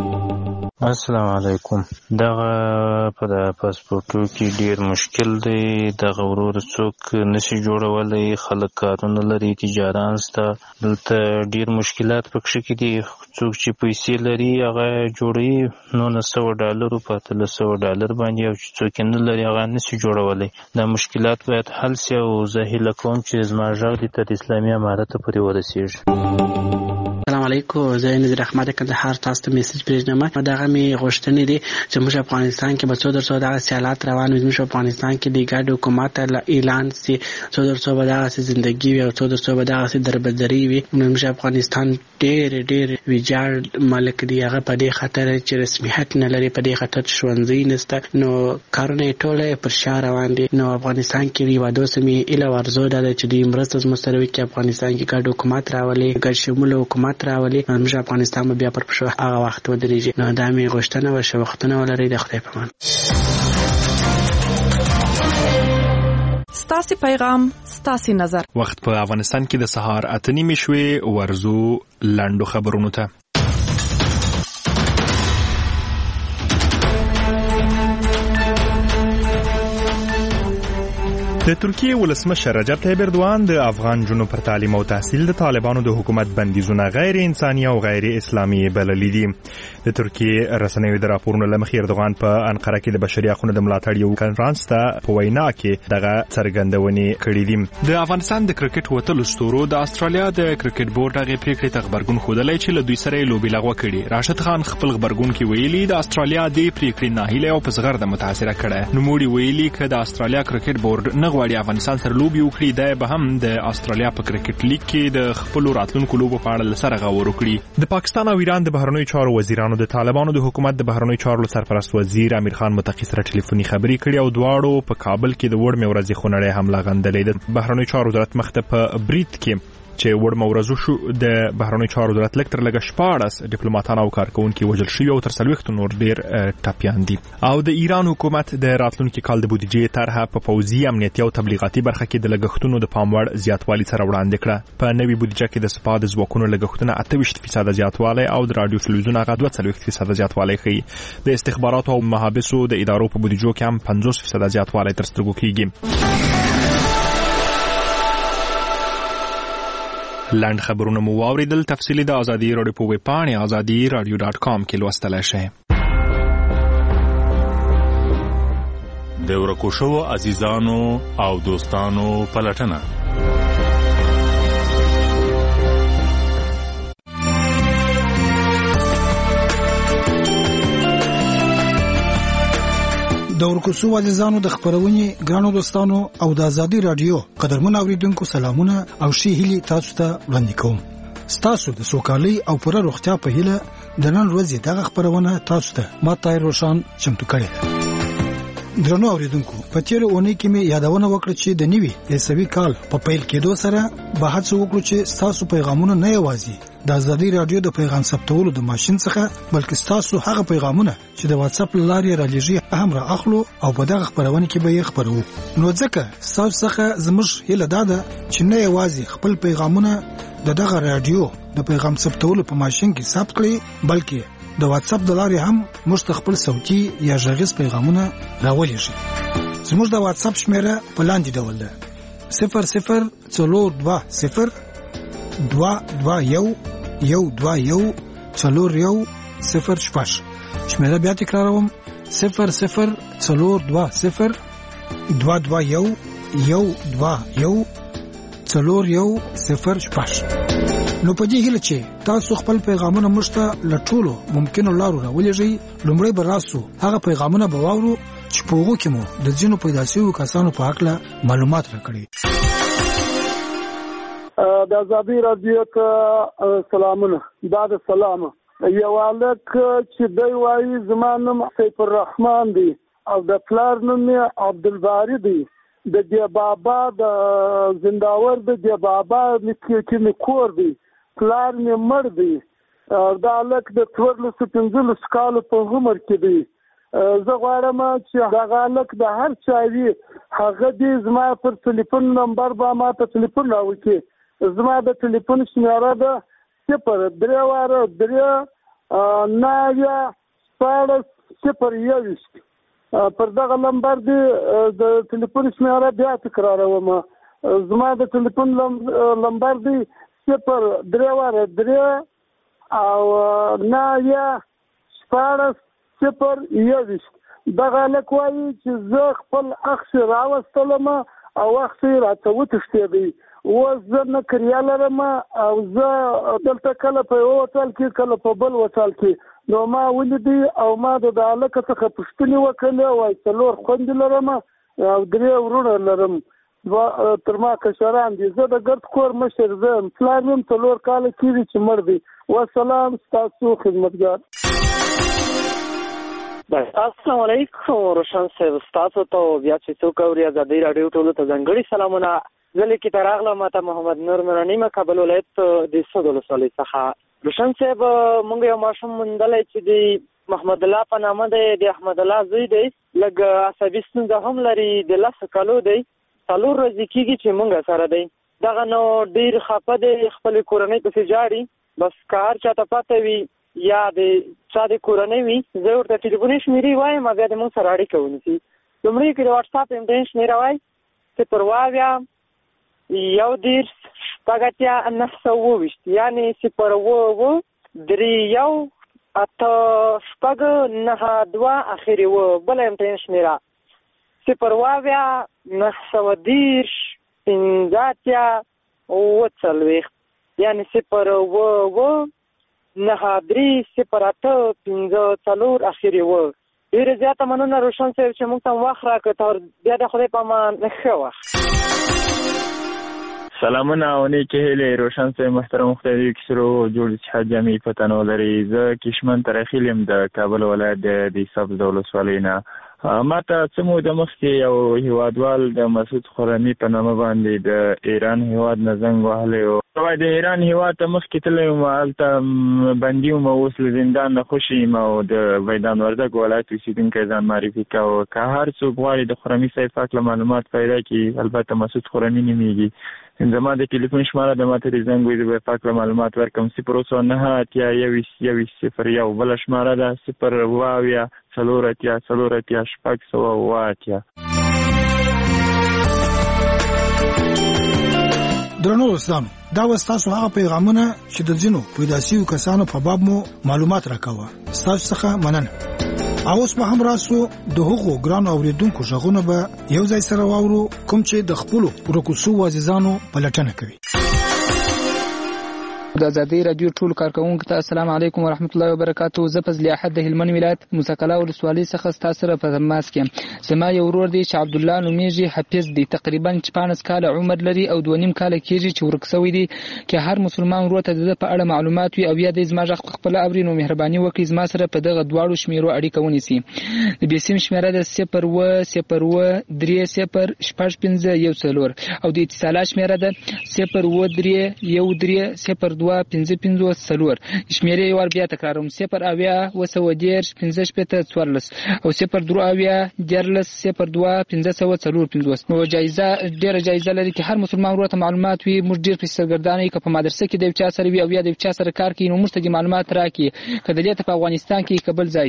Speaker 22: السلام علیکم. دغه په د پاسپورتو کې ډیر مشکل دی دغه ورور څوک نشي جوړولای خلک کارونه لري تجاران سته دلته ډیر مشکلات پکې کې دي څوک چې پیسې لري هغه جوړي نو نه سوه ډالرو په اتلس سوه ډالر باندې او چې څوک نه لري هغه نشي جوړولای. دا مشکلات باید حل سي او زه هیله کوم چې زما غږ دې تر اسلامي امارت پورې ورسیږي.
Speaker 23: السلام علیکم. زه نذیر احمد کندهار تاسو ته میسج پرېږدم. دغه می غوښتنې دي چې موږ افغانستان کې به څو درڅو دغه سیالات روان وي موږ افغانستان کې د ګډ حکومت اعلان سي څو درڅو به دغه زندگی وي او څو درڅو به دغه دربدري وي. موږ افغانستان ډېر ډېر ویجاړ ملک دی هغه په دې خاطر چې رسمیت نه لري په دې خاطر ښوونځي نشته نو کارونه ټوله پر شا روان دي. نو افغانستان کې یو دوسمي اله ورزو ده چې د مرستې مسروي کې افغانستان کې ګډ حکومت راولي ګډ شمول حکومت را راولي موږ افغانستان بیا پر پښو هغه وخت ودرېږي. نو دا مې غوښتنه وه چې وختونه ولرئ د خدای په امان.
Speaker 2: ستاسې پیغام ستاسې نظر.
Speaker 1: وخت په افغانستان کې د سهار اته نیمې شوې. ورزو لنډو خبرونو ته. د ترکیه ولسمشر رجب طیب اردوان د افغان جنو پر تعلیم او تحصیل د طالبانو د حکومت بندیزونه غیر انساني او غیر اسلامي بللي دي. د ترکیه رسنیو د راپورونو له مخې اردوغان په انقره کې د بشري حقوقو د ملاتړ یو کنفرانس ته په وینا کې دغه څرګندونې کړې دي. د افغانستان د کرکټ وتلو ستورو د استرالیا د کرکټ بورډ هغې پریکړې ته غبرګون ښودلی چې له دوی سره یې لوبې لغوه کړي. راشد خان خپل غبرګون کې ویلي د استرالیا دې پریکړې ناهیلې او په زغرده متاثره کړه. نوموړي ویلي که د استرالیا کرکټ بورډ نه غواړي افغانستان سره لوبې وکړي، دا به هم د استرالیا په کرکټ لیګ کې د خپلو راتلونکو لوبو په اړه سره غور وکړي. د پاکستان او ایران د بهرنیو چارو وزیرانو د طالبانو د حکومت د بهرنیو چارو سرپرست وزیر امیر خان متقی سره ټلیفوني خبرې کړې او دواړو په کابل کې د وړمې ورځې خونړۍ حمله غندلې ده. بهرنیو چارو وزارت مخته په برید کې چې وړمه ورځو شو د بهرنیو چارو وزارت لږ تر لږه شپاړس ډیپلوماټان او کارکونکي وژل شوي او تر څلوېښتو نور ډېر ټپیان دي. او د ایران حکومت د راتلونکي کال د بودیجې طرحه په پوځي، امنیتي او تبلیغاتي برخه کې د لګښتونو د پام وړ زیاتوالي سره وړاندې کړه. په نوې بودیجه کې د سپاه د ځواکونو لګښتونه اته ویشت فیصده زیاتوالی او د راډیو تلویزیون هغه دوه څلوېښت فیصده زیاتوالی ښیي. د استخباراتو او محابسو د ادارو په بودیجو کې هم پنځوس فیصده زیاتوالی تر سترګو کېږي. لاند خبرونه مو واوریدل. تفصیلی د ازادي راډیو په ویب پاڼې ازادي راډیو ډاټ کام کې لوستلی شئ.
Speaker 3: د ورکو شوو عزیزانو او دوستانو پلټنه.
Speaker 5: د ورکوسو عزیزانو د خبرونې ګرانو دوستانو او د ازادي رادیو قدرمن اوریدونکو سلامونه او ښې هیلې تاسو ته وړاندې کوم. ستاسو د سوکالۍ او پوره روغتیا په هیله د نن ورځې دغه خبرونه تاسو ته ما طاهر روشان چمتو کړې ده. درنو اوریدونکو، په تیرو اونۍ کې مې یادونه وکړه چې د نوي عیسوي کال په پیل کېدو سره به هڅه وکړو چې ستاسو پیغامونه نه یوازې د ازادي رادیو د پیغام ثبتولو د ماشین څخه بلکې ستاسو هغه پیغامونه چې د واتس اپ له لارې رالیږي هم را اخلو او په دغه خبرونه کې به یې خبرو. نو ځکه ستاسو څخه زموږ هیله دا ده چې نه یوازې خپل پیغامونه د دغه رادیو د پیغام ثبتولو په ماشین کې ثبت کړئ بلکې د واتس اپ د لارې هم موږ ته خپل صوتي یا غږیز پیغامونه راولېږئ. زموږ د واتس اپ شمیره په لاندې ډول ده: صفر صفر څلور دوه صفر دوه دوه یو یو دوه یو څلور یو صفر شپږ. شمیره بیا تکراروم: صفر صفر څلور دوه صفر دوه دوه یو یو دوه یو څلور یو صفر شپږ. نو په دې هیله چې تاسو خپل پیغامونه موږ ته له ټولو ممکنو لارو راولېږئ. لومړی به راسو هغه پیغامونه به واورو چې په هغو کې مو د ځینو پیدا شویو کسانو په هکله معلومات راکړي.
Speaker 24: د ازادي راډیو ته سلامونه. دا د سلام یو هلک چې دی وایي زما نوم سیف الرحمن دی او د پلار نوم یې عبدالباري دی. د دې بابا د زنداور د دې بابا چې مې کور دی، پلار مې مړ دی. دا هلک د څوارلسو پنځلسو کالو په عمر کې دی. زه غواړم چې هغه هلک د هر چا وي هغه دې زما پر ټلیفون نمبر به ما ته ټلیفون راوکړي. زما د ټلیفون شمیره ده صفر درې واره درې نوي شپاړس صفر یوویشت. پر دغه نمبر دی د ټلیفون شمیره بیا تکراروم. زما د ټلیفون نمبر دی صفر درې واره درې او نوي شپاړس صفر یوویشت. دغه هلک وایي چې زه خپل اخښې راوستلم او اخښې راته وتښتېدی. اوس زه نه کریا لرم او زه دلته کله په یو هوټل کې کله په بل هوټل کې. نو ما ولیدی او ما د هلک څخه پوښتنې وکړلې. وایي څلور خویندې لرم او درې ورونه لرم، تر ما کشران دي. زه د ګرد کور مشر زه یم. پلار مې هم څلور کاله کېږي چې مړ دی. وسلام، ستاسو خدمتګار.
Speaker 25: السلام علیکم روشن صاحب، ستاسو ته بیا چې څوک اوري ازادي راډیو ټولو ته ځانګړي سلامونه. زه لیکې ته راغلم. ما ته محمد نور مراني، کابل ولایت د سود ولسوالۍ څخه. روشن صاحب موږ یو ماشوم موندلی چې د محمد الله په نامه دی، د احمد الله زوی دی، لږ عصبي ستونزه هم لري، د لسو کالو دی، څلور ورځې کېږي چې موږ سره دی. دغه نو ډېر خفه دی، خپلې کورنۍ پسې جاړي. بس که هر چاته پته وي یا د چا د کورنۍ وي، زه ورته ټلیفوني شمېرې وایم، بیا د موږ سره اړیکه ونیسي. لومړی کې د واټساپ امټین شمېره وایي صفر اووه اویا یو دېرش شپږ اتیا نهه سوه اوویشت، یعنې صفر اووه اووه درې یو اته شپږ نهه دوه اخر یې اووه. بله امټین شمېره صفر اووه اویا نهه سوه دېرش پنځه اتیا اووه څلوېښت، یعنې صفر اووه اووه نهه درې صفر اته پنځه څلور اخر یې اووه. ډېره زیاته مننه روشن صاحب چې موږ ته وخت راکړ. بیا د خدای په امان، ښه وخت.
Speaker 7: سلامونه او نیکې هیلې روشن صاحب. محترم مختلفو کسرو جوړ اتحاد جامعي پتنو لري. زه کشمن ترخیل یم د کابل ولایت د د سبز د ولسوالۍ نه. ما ته څه موده مخکې یو هیوادوال د مسعود خرمي په نامه باندې د ایران هیواد نه زنګ وهلی و. د ایران هیواد ته مخکې تللی وم، هلته بندي وم، اوس له زندان نه خوشي یم او د میدان وردګ ولایت اوسېدونکی ځان معرفي کوه. که هر څوک غواړي د خرمي صاحب په هکله معلومات پیدا کړي، البته مسعود خرمي نومېږي، زما د ټلیفون شماره د ما ته د زنګ وي، زه به په هکله معلومات ورکړم. صفر اوه سوه نهه اتیا یوویشت یوویشت صفر یو. بله شماره ده صفر اووه اویا څلور اتیا څلور اتیا شپږ سوه اووه اتیا.
Speaker 5: درنو دوستانو، دا و ستاسو هغه پیغامونه چې د ځینو پیدا شویو کسانو په باب مو معلومات راکوه. ستاسو څخه مننه. اوس به هم راسو د هغو ګرانو اوریدونکو غږونه به یو ځای سره واورو کوم چې د خپلو ورکو شوو عزیزانو پلټنه کوي.
Speaker 8: د ازادي رادیو ټول کارکونکو ته السلام علیکم ورحمت الله وبرکاتو. زه فضل احد د هلمند ولایت مسکله ولسوالۍ څخه تاسو سره په تماس کې. زما یو ورور دی چې عبد الله نومیږي، حفیظ دی، تقریبا شپږ کاله عمر لري او دوه نیم کاله کېږي چې ورک شوی دی. که هر مسلمان ورور ته د په اړه معلومات وي او یا د زما غږ خپل اوري، نو مهرباني وکړئ زما سره په دغه دواړو شمیرو اړیکه ونیسي. د بیسیم شمیره د صفر اووه صفر اووه درې صفر شپږ پنځه یو څلور او د اتصالات شمیره د صفر اووه درې یو درې صفر دوه پنځه پنځه څلور. شمیرې یو ور بیا تکراروم: صفر اویا اوه سوه دېرش پنځه شپېته څوارلس او صفر درې اویا دیارلس صفر دوه پنځه سوه څلور پنځوس. نو جایزه ډېره جایزه لري چې هر مسلمان ورته معلومات وي. موږ ډېر په سرګردانه یو په مدرسه کې د یو چا سره وي او یا د یو چا سره کار کوي، نو موږ ته د معلومات راکړي که د دې په افغانستان کې قبل ځای.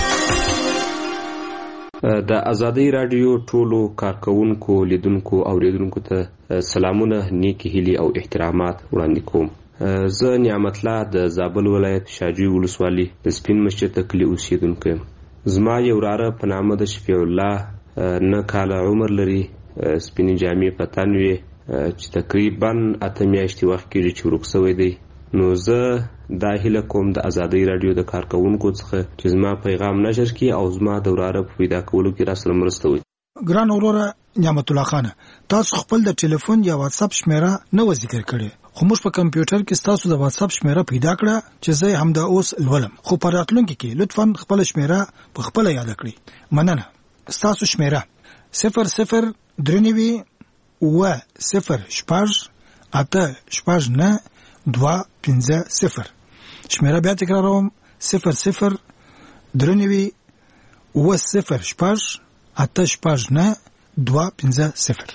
Speaker 9: د ازادي رادیو ټولو کارکونکو، لیدونکو او اوریدونکو ته سلامونه، نیکی هیلي او احترامات وړاندې کوم. زه نعمت الله د زابل ولایت شاجوی ولسوالۍ د سپین مسجد د کلي اوسیدونکی یم. زما یو وراره په نامه د شفیع الله نه کاله عمر لري، سپینې جامې په تن وي، چې تقریبا اته میاشتې وخت کېږي چې ورک شوی دی. نو زه دا هیله کوم د ازادي رادیو د کارکونکو څخه چې زما پیغام نشر کړي او زما د وراره په پیدا کولو کې راسره مرسته وکړي.
Speaker 5: ګران وروره نعمت الله خان، تاسو خپل د ټلیفون یا واتساپ شمیره نه و ذکر کړې، خو موږ په کمپیوټر کې تاسو د واتساپ شمیره پیدا کړه چې زه هم د اوس لولم. خو په راتلونکي کې لطفا خپل شمیره په خپل یاد کړئ. مننه. تاسو شمیره صفر صفر درې نوي اوه صفر شپږ اته شپږ نه دوه پنځه صفر. شمیره بیا تکراروم: صفر صفر درې نوي اوه صفر شپږ اته شپږ نه دوه پنځه صفر.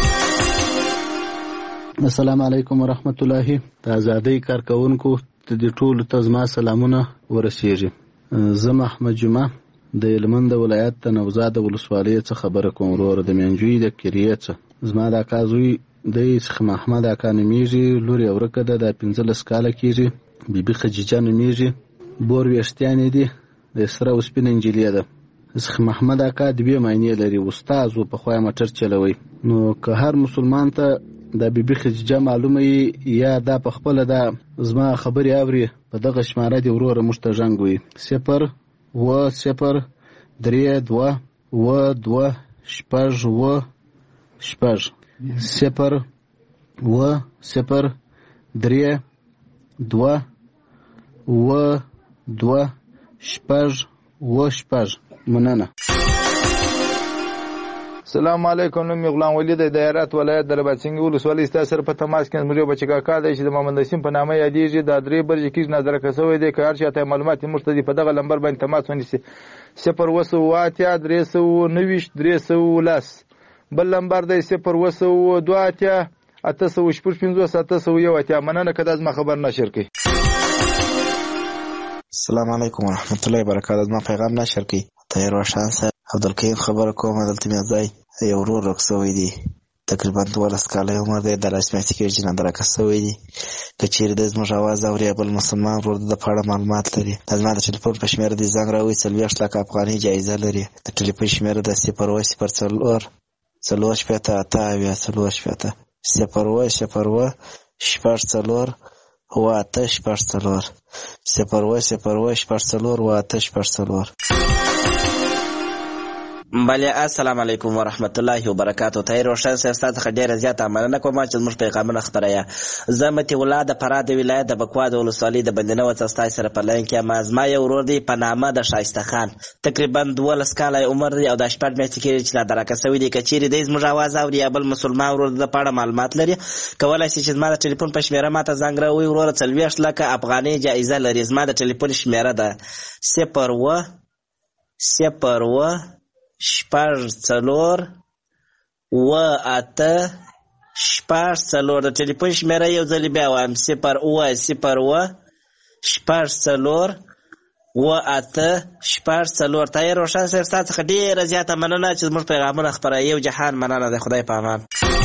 Speaker 10: السلام علیکم ورحمت الله. د ازادۍ کارکونکو ته د ټولو ته زما سلامونه ورسیږي. زه محمد جمعه د هلمند ولایت د نوزاد ولسوالۍ څخه خبره کوم. ورور د منجوی د کریې څخه. زما د اکا زوی دی څخه محمد اکا نومیږي، لور یې ورکه ده، د پنځلس کاله کېږي، بیبي خدیجه نومیږي، بور ویښتیانې دي، د سره او سپینه نجلۍ ده. څخه محمد اکا دوې معنی لري، استاد و، پخوا یې موټر چلوي. نو که هر مسلمان ته د بیبي خدیجه معلومه یا دا په خپله دا زما خبرې اوري، په دغه شماره دې وروره موږ ته زنګ وي: صفر اوه صفر درې دوه اوه دوه شپږ اوه شپږ. صفر اوه صفر درې دوه اوه دوه شپږ اوه شپږ. مننه.
Speaker 6: السلام علیکم. نوم غلام ولی د دایرات ولایت د رباطسنګ ولسوالۍ ستاسو سره په تماس کې زموږ بچی کاکا دی چې د محمد نسیم په نامه یادېږي. د درې برج کې نظر کسوي دی که هر چاته معلومات مرتدي په دغه لمبر باندې تماس ونیسي صفر وسو اتیا درې سو نويش درې سو لس. بل لمبر دی صفر وسو دوه اتیا اته سو شپږ پنځوس اته سو یو اتیا. مننه که دا زما خبر نشر کړي.
Speaker 11: السلام علیکم ورحمت الله وبرکاته. زما پیغام نشر کړي. ته روشن سره عبدالکریم خبر کوم. دلته مې ځای یو ورور رخصوي دي تقریبا دولس کاله عمر دی. د لاس میاشتې کې چې نندره کسوي دي که چیرې د زموږ اواز اوري بل مسلمان ورور د پاړه معلومات لري. د زما د ټلیفون په شمیره دي زنګ راوي څلوېښت لکه افغانۍ جایزه لري. د ټلیفون شمیره د صفر اوه صفر څلور څلور شپېته اته اویا څلور شپېته صفر اوه صفر اوه شپږ څلور اوه اته شپږ څلور صفر اوه صفر اوه شپږ څلور اوه اته شپږ څلور.
Speaker 12: بله السلام علیکم ورحمت الله وبرکاتو. ته روشن صاحب ستاسو څخه ډېره زیاته مننه کوم چې زموږ پیغامونه خپروي. زه متي الله د فراه د ولایت د بکوا د ولسوالۍ د بندنه وڅ ستاسو سره په لاین کې یم. زما یو ورور دی په نامه د شایسته خان تقریبا دولس کاله عمر دی او د شپږ میاشتې کې چې نادره کسوي دی. که چیرې دی زموږ اواز اوري یا بل مسلمان ورور د پاړه معلومات لري کولی شي چې زما د ټلیفون په شمیره ماته زنګ راووي. وروره څلوېښت لکه افغانۍ جایزه لري. زما د ټلیفون شمیره ده صفر اوه صفر اوه شپږ څلور اوه اته شپږ څلور. د ټلیفون شمیره یو ځل بیا وایم صفر اوه صفر اوه شپږ څلور اوه اته شپږ څلور. ته یې روشن صاحب ستا څخه ډېره زیاته مننه چې زموږ پیغامونه خپروي. یو جهان مننه د خدای په امان.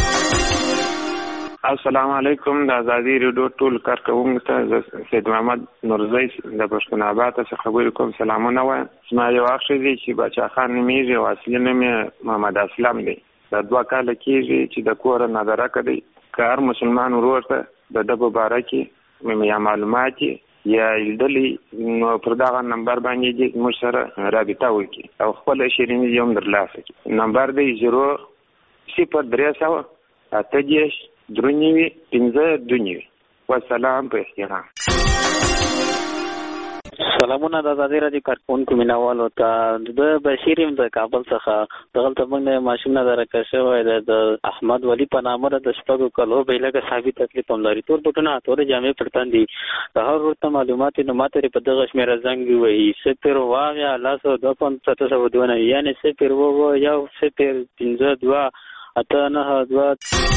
Speaker 13: السلام علیکم. د ازادي ریډیو ټول کارکوونکو ته سید محمد نورزی د پښتون آباد څخه خبرې کوم. سلامونه وایم. زما یو اخ دی چې باچا خان نومیږي او اصلي نوم یې محمد اسلم دی. دا دوه کاله کېږي چې د کوره نظره کوي. که هر مسلمان ورور ته د ده په باره کې یا معلومات یا لیدلي نو پر دغه نمبر باندې دې موږ سره رابطه وکړي او خپله شیریني یې هم ترلاسه کړي. نمبر دی زیرو صفر درې سوه اته دېرش درې نوي پنځه دوه نوي. والسلام په احترام.
Speaker 15: سلامونه د ازادي راډیو کارکوونکو مینوالو ته. د بشیر یم د کابل څخه. دغلته موږ نه ماشوم نظر کړی شوی دی د احمد ولی په نامه د شپږو کالو بې لږه صحابي تکلیف هم لري. تور بوټونه تورې جامې پر تن دي. د هر ورته معلومات یې نو ماته په دغه شمېره زنګ ووهي صفر اوه اویا لس دوه پنځوس اته سوه دوه نوي یعنې صفر اوه اوه یو صفر پنځه دوه اته نهه دوه.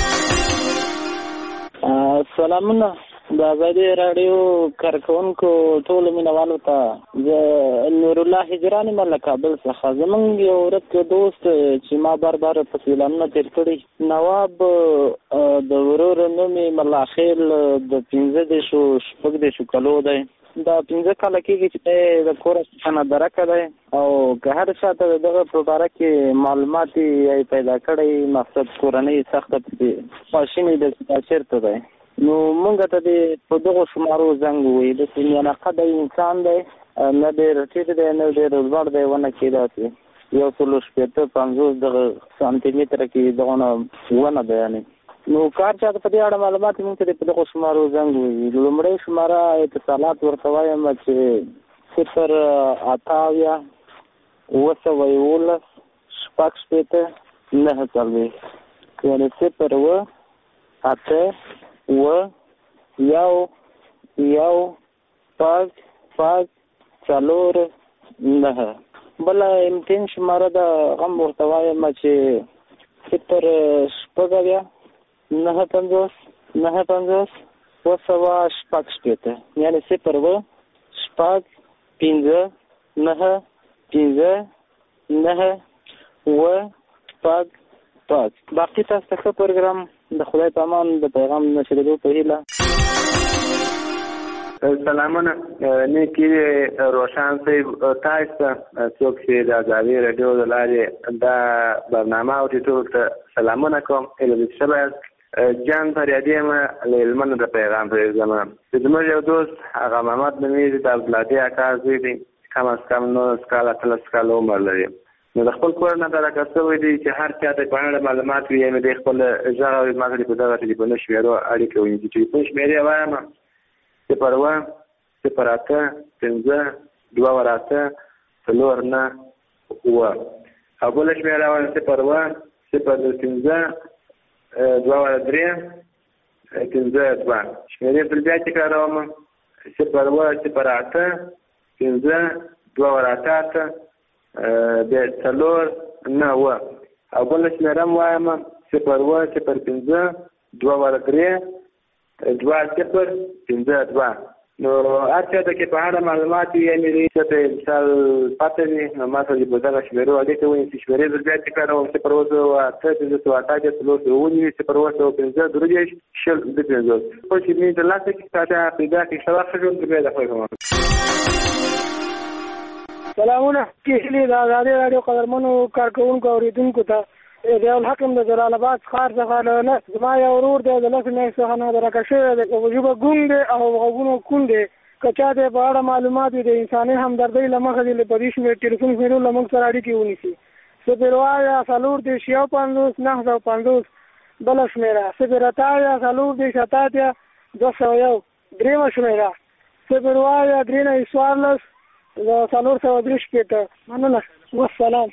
Speaker 25: سلامونه د ازادي راډیو کارکوونکو ټولو مینوالو ته. زه نور الله هجران یم له کابل څخه. زموږ یو ورک دوست چې ما بار بار په فلمونه تېر کړي نواب د ورور نوم یې ملاخیل د پنځه دېرشو شپږ دېرشو کلو دی. دا پنځه کاله کېږي چې د کوره څخه نادرکه دی او که هر چا ته د دغه په باره کې معلومات یې پیدا کړی مقصد کورنۍ سخته پسې خواشینې ده چې دا چېرته دی. نو موږ ته دې په دغو شمارو زنګ ووایي. داسې میانقده انسان دی نه ډېر ټیټ دی نه ډېر لوړ دی. ونه کې داسې یو سلو شپېته پنځوس دغه سانتي متره کې دغونه ونه ده. یعنې نو کار چا ته په دې اړه معلومات موږ ته په دغو شمارو زنګ ووایي. لومړی شماره اتصالات ورته وایم چې صفر اته اویا اوه سوه یولس شپږ شپېته نهه څلوېښت یعنې صفر اوه اته اوه یو یو شپږ شپږ څلور نهه. بله امتین شماره ده هغه هم ورته وایم چې صفر شپږ اویا نهه پنځوس نهه پنځوس اوه سوه شپږ شپېته یعنې صفر اوه شپږ پنځه نهه پنځه نهه اوه شپږ شپږ. باقي تاسو ته ښه پروګرام د خدای په امان د پیغام نشریدو په هیله.
Speaker 13: سلامونه. نیکي روشن صاحب تاسو ته څوک چې د ازادي راډیو د لارې دا برنامه اوري ټولو ته سلامونه کوم. ایله شبه جان فریادي یم له هلمند د پیغام پرېږدم. زموږ یو دوست هغه محمد نومیږي د عبدالهادي اکا زوی دی. کم از کم نولس کاله اتلس کاله عمر لري. نو د خپل کور نه درکه شوی دی چې هر چا ته په اړه معلومات وي نو د خپل غږ او ما ته په دغه ټلیفون شمیرو اړیکه ونیسي. ټلیفون شمیرې وایم صفر اوه صفر اته پنځه دوه اته څلور نه اوه او بله شمیره وایم صفر اوه صفر پنځه دوه وړه درې پنځه دوه. شمېرې بل بیا تکراروم. صفر اووه صفر اته پنځه دوه وړه اته اته بیا څلور نه اووه. او بله شمېره هم وایم صفر اووه صفر پنځه دوه وړه درې دوه صفر پنځه دوه. نو هر چا ته کې په اړه معلومات وي یعنې څه ته مثال پته وي نو ما ته په دغه شمېرو اړیکه وایي چې شمېرې زه بیا تکراروم. صفر اووه سوه اته پنځه سوه اته اتیا څلور سوه اووه نوي صفر اووه سوه پنځه دوه دېرش شل دوه پنځوس. خو چې مې ترلاسه کړي تا ته پیدا کړي ښه وخت ښه ژوند بیا د خدای په امان.
Speaker 14: سلامونه کې هیلې د ازادي راډیو قدرمنو کارکوونکو اورېدونکو ته ضیاءالحق د جلال آباد ښار څخه له زما یو ورور دی د لسو میاشتو څخه نادرکه شوی دی. په ژبه ګونګ دی او غوږونه کوڼ دی. که چا ته په اړه معلومات وي د انساني همدردۍ له مخې دې په دې شمېر ټلیفون شمېرو له موږ سره اړیکې ونیسي. صفر اویا څلور دېرش یو پنځوس نهه سوه پنځوس بله شمېره. صفر اته اویا څلور دېرش اته اتیا دوه سوه یو درېیمه شمېره. صفر اویا درې نوي څوارلس څلور سوه درې شپېته. مننه. والسلام.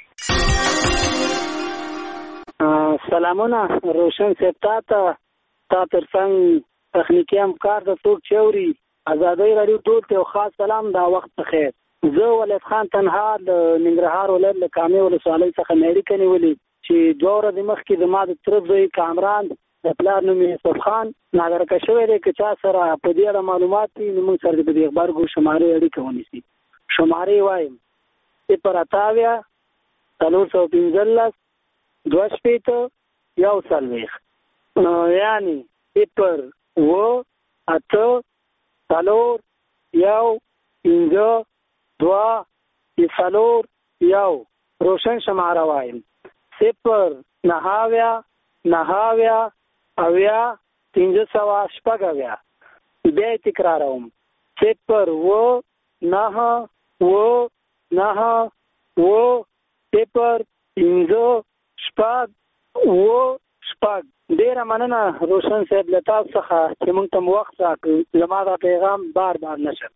Speaker 25: سلامونه روشن صاحب تا ته تا تر څنګ تخنیکي همکار ته څوک چې اوري ازادۍ راډیو ټول ته یو خاص سلام دا وخت بخیر. زه ولید خان تنها د ننګرهار ولایت له کامې ولسوالۍ څخه مې اړیکه نیولې چې دوه ورځې مخکې زما د تره زوی کامران د پلار نوم یې یوسف خان نادرکه شوی دی. که چا سره په دې اړه معلومات وي نو موږ سره د دې غبرګو شمارې اړیکه ونیسي. شمارې وایم صفر اته اویا څلور سوه پنځلس دوه شپېته یو څلوېښت. یعنې صفر اووه اته څلور یو پنځه دوه څلور یو. روشن شماره وایم صفر نهه اویا نهه اویا اویا پنځه سوه شپږ اویا. بیا یې تکراروم صفر اووه نهه اووه نهه اووه صفر پنځه شپږ اووه شپږ. ډېره مننه روشن صاحب له تاسو څخه چې موږ ته مو وخت راکړ. زما دا پیغام بار بار نشر.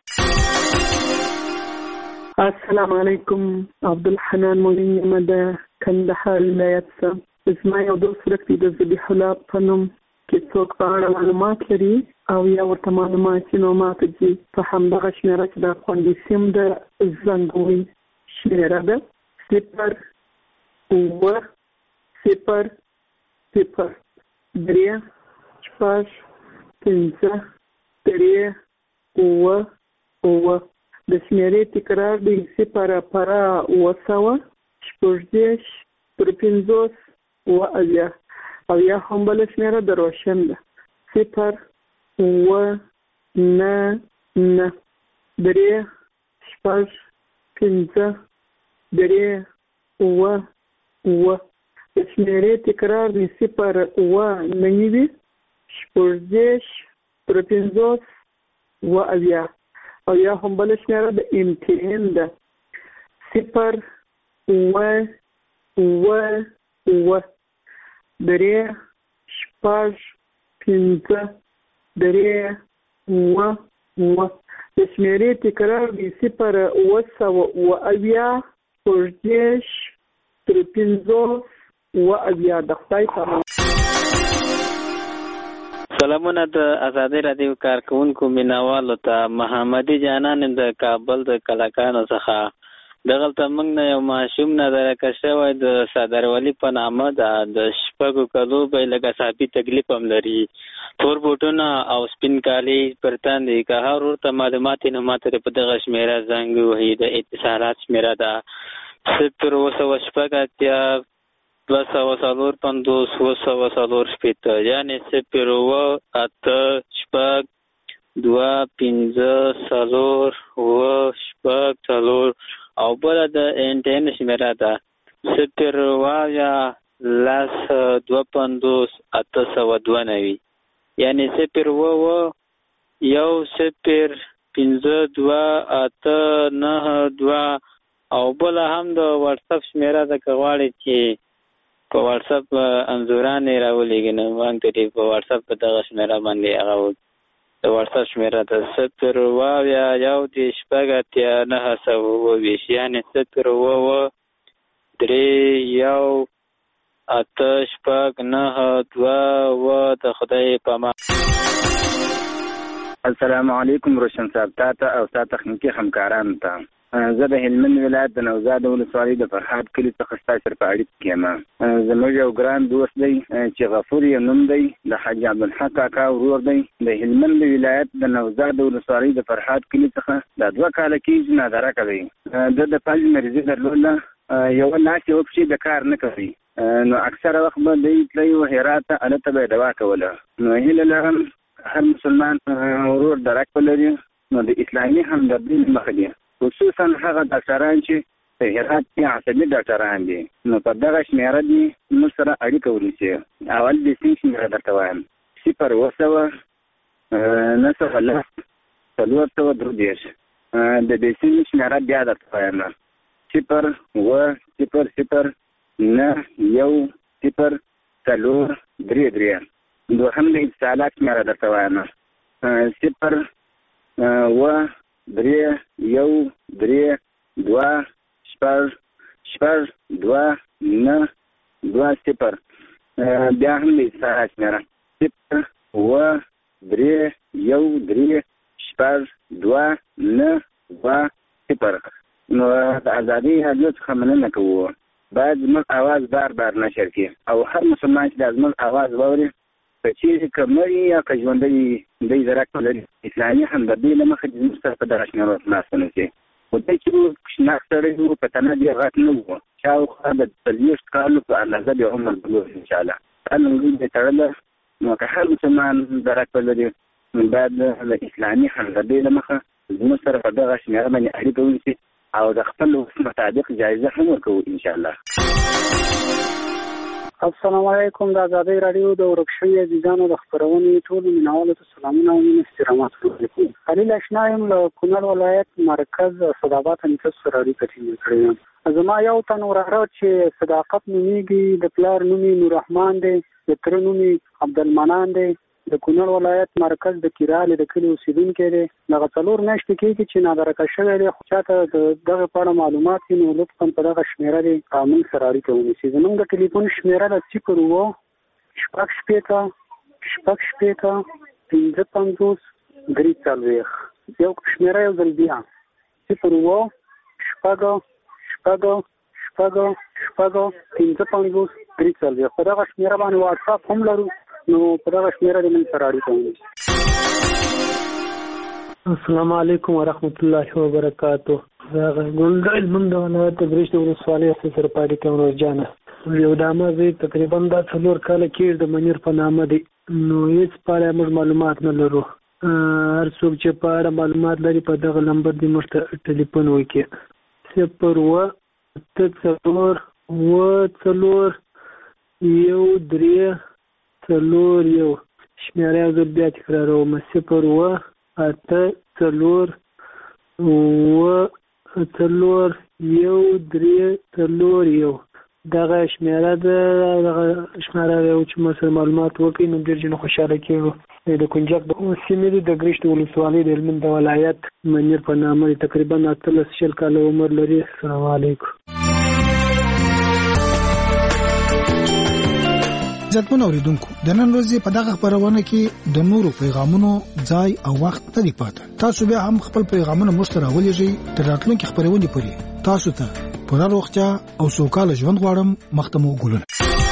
Speaker 16: السلام علیکم. عبدالحنان مولین یم د کندهار ولایت څخه. زما یو دوست ورک دی د ذبیح الله په نوم کې څوک په اړه معلومات لري او یا ورته معلومات نو ماته دي په همدغه شمېره چې د خوندي سیم د زنګوي شمېره ده صفر اووه صفر صفر درې شپږ پنځه درې اووه اووه. د شمېرې تکرار دی صفر پره اووه سوه شپږ دېرش پر پنځوس اووه اویا. او یا هم بله شمېره د روشن ده صفر اووه نه نه درې شپږ پنځه درې اووه اووه. د شمېرې تکرار دی صفر اووه نه نوي شپږ دېرش پر پنځوس اووه اویا. او یا هم بله شمېره د امتحان ده صفر اووه اووه اووه درې شپږ پنځه درې اووه اووه. د شمېرې تکرار دی صفر اووه سوه اووه اویا شپږ دېرش تر پنځوس اووه اویا. د خدای په امان.
Speaker 15: سلامونه د ازادۍ راډیو کارکوونکو مینوالو ته. محمدي جانان د کابل د کلاکانو څخه. دغلته موږ نه یو ماشوم نادرکه شوی د صدرولي په نامه ده. د شپږو کلو به یې لږ اعصابي تکلیف هم لري. تور بوټونه او سپین کالي پر تن دي. که هر ورته معلومات یې نو ماته په دغه شمېره زنګ ووهي. د اتصالات شمېره ده صفر اووه سوه شپږ اتیا دوه سوه څلور پنځوس اووه سوه څلور شپېته. یعنې صفر اووه اته شپږ دوه پنځه څلور اووه شپږ څلور. او بله د انټین شمېره ده صفر اویا لس دوه پنځوس اته سوه دوه نوي. یعنې صفر اووه اووه یو صفر پنځه دوه اته نهه دوه. او بله هم د واټساپ شمېره ده. که غواړئ چې په واټساپ انځوران یې راولېږي نو موږ ته دې په واټساپ په دغه شمېره باندې هغه د واټساپ شمېره ده صفر اووه اویا یو دېرش شپږ اتیا نهه سوه اووه ویشت. یعنې صفر اووه اووه درې یو اته شپږ نهه دوه اووه د خدای په امان.
Speaker 4: السلام علیکم روشن صاحب، تا ته او ستا تخنیکي همکارانو ته. زه د هلمند ولایت د نوزاد ولسوالۍ د فرهاد کلي څخه ستا سره په اړیکه کې یم. زموږ یو ګران دوست دی چې غفور یې نوم دی، د حاجي عبدالحق کاکا ورور دی، د هلمند ولایت د نوزاد ولسوالۍ د فرهاد کلي څخه دا دوه کاله کېږي نادره کوي. د د فلج مریضي درلوده، یوه لاس یوه پښې د کار نه کوي، نو اکثره وخت به دی تللی و هرات ته، هلته به یې دوا کوله. نو هیله لرم هر مسلمان ورور درک ولري، نو د اسلامي همدردي له مخې دي، خصوصا هغه ډاکټران چې په هرات کې عصبي ډاکټران دي، نو په دغه شمېره دي موږ سره اړیکه ونیسي. اول د سیم شمېره درته وایم: صفر اوه سوه نهه سوه لس څلور سوه درې دېرش. د دې سیم شمېره بیا درته وایم: صفر اوه صفر صفر نه یو صفر څلور درې درې. دوهم د اتصالات شمېره درته وایم: صفر اوه درې یو درې دوه شپږ شپږ دوه نه دوه صفر. بیا هم د اتصالات شمېره: صفر اوه درې یو درې شپږ دوه نه دوه صفر. نو د ازادۍ راډیو څخه مننه کوو، باید زموږ اواز بار بار نشر کړي او هر مسلمان چې د زموږ اواز واوري، که چیرې که مړي یا که ژوندی دی درک ولري، اسلامي همدردي له مخې د زموږ سره په دغه شمېرو خلاص ونیسي. خو دی چې کوچناک سړی و، په تنه ډېر غټ نه و، شاوخوا د څلوېښت کالو په اندازه د عمر درلود انشاءالله. دا لنګۍ دی تړله، نو که هر مسلمان درک ولري، نو باید د اسلامي همدردي له مخه زموږ سره په دغه شمېره باندې اړیکه ونیسي او د خپل وس مطابق جایزه هم ورکوو انشاءالله.
Speaker 17: السلام علیکم. د ازادۍ راډیو د ورک شوي عزیزانو د خپرونې ټولو مینوالو ته سلامونه او مینې احترامات وکړم. خلیل اشنا یم له کونړ ولایت مرکز صداباد نیکه سره اړیکه ټینګه کړې یم. زما یو تن وراره چې صداقت نومیږي، د پلار نوم یې نوررحمان دی، د تره نوم یې عبدالمنان دی، د کونړ ولایت مرکز د کیرالې د کلي اوسېدونکی دی. دغه څلور میاشتې کېږي چې نادرکه شوی دی، خو چاته د دغه په اړه معلومات وي نو لطفا په دغه شمېره دی موږ سره اړیکه ونیسي. زموږ د ټلیفون شمېره ده صفر اوه شپږ شپېته شپږ شپېته پنځه پنځوس درې څلوېښت. یو شمېره یو ځل بیا: صفر اوه شپږ شپږ شپږ شپږ پنځه پنځوس درې څلوېښت. په دغه شمېره باندې واټساپ هم لرو، نو په دغه شمېره د موږ سره اړیکه ونیسي.
Speaker 18: السلام علیکم ورحمت الله وبرکاتو. زه ګلدل هلمند د ولایت د برېښ د ولسوالۍ سره په اړیکه یم. روزجانه یو دامه زوی تقریبا دا څلور کاله کېږي د منیر په نامه دی، نو هېڅ په اړه موږ معلومات نه لرو. هر څوک چې په اړه معلومات لري په دغه نمبر دې موږ ته ټلیفون وکړي: صفر اوه اته څلور اوه څلور یو درې څلور یو. شمېره یو ځل بیا تکراروم: صفر اوه اته څلور اوه څلور یو درې څلور یو. دغه شمېره ده. دغه شمېره یو چې موږ سره معلومات وکړي نو ډېر ځینې خوشحاله کېږو. د کنجک د سیمې دي، د ګرشت ولسوالۍ د هلمند د ولایت منیر په نامه دی، تقریبا اتلس شل کاله عمر لري. السلام علیکم.
Speaker 5: عزتمن اوریدونکو، د نن ورځې په دغه خبرونه کې د نورو پیغامونو ځای او وخت نه دی پاتې. تاسو به هم خپل پیغامونه مو سره ولېږئ تر راتلونکي خبرونه پورې. تاسو ته پوره روغتیا او سوکاله ژوند غواړم. مختمو ګلونه.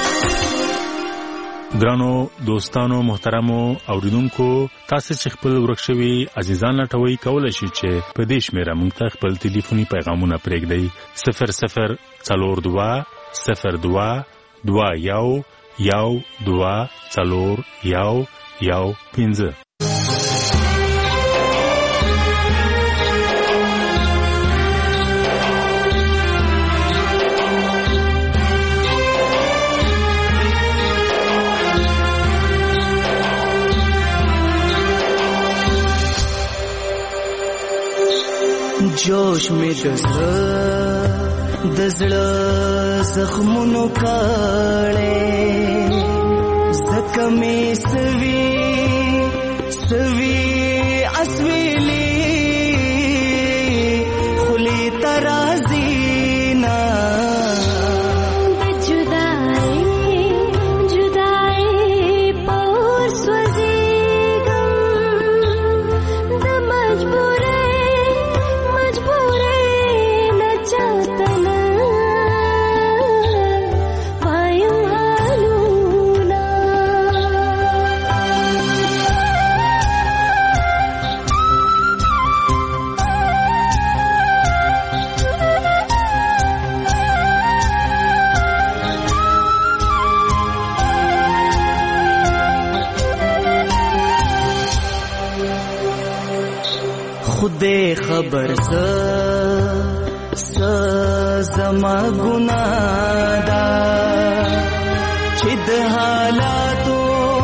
Speaker 3: ګرانو دوستانو محترمو اوریدونکو، تاسو چې خپل ورک شوي عزیزان لټوي، کولای شئ چې په دې شمېره موږ ته خپل ټلیفوني پیغامونه پرېږدئ: صفر صفر څلور دوه صفر دوه دوه یو یو دوه څلور یو یو پنځه.
Speaker 19: جوش می دزړه دزړه زخمونو کاړې زکه می سوي سوي اسويلي خلی ترازینا
Speaker 20: د جدای
Speaker 19: خدای خبر ز ز زما ګناه دا چې د حالاتو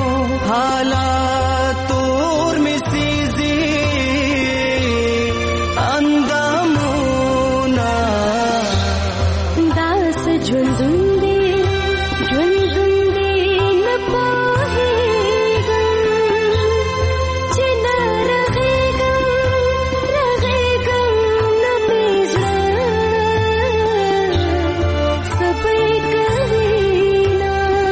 Speaker 19: حالاتو ورمسیږي اندامونه
Speaker 2: داس ژوندون دي ژوندون دي نه پوهېږم چې نه رغېږم رغېږم نه مې زړه صبر کوي نه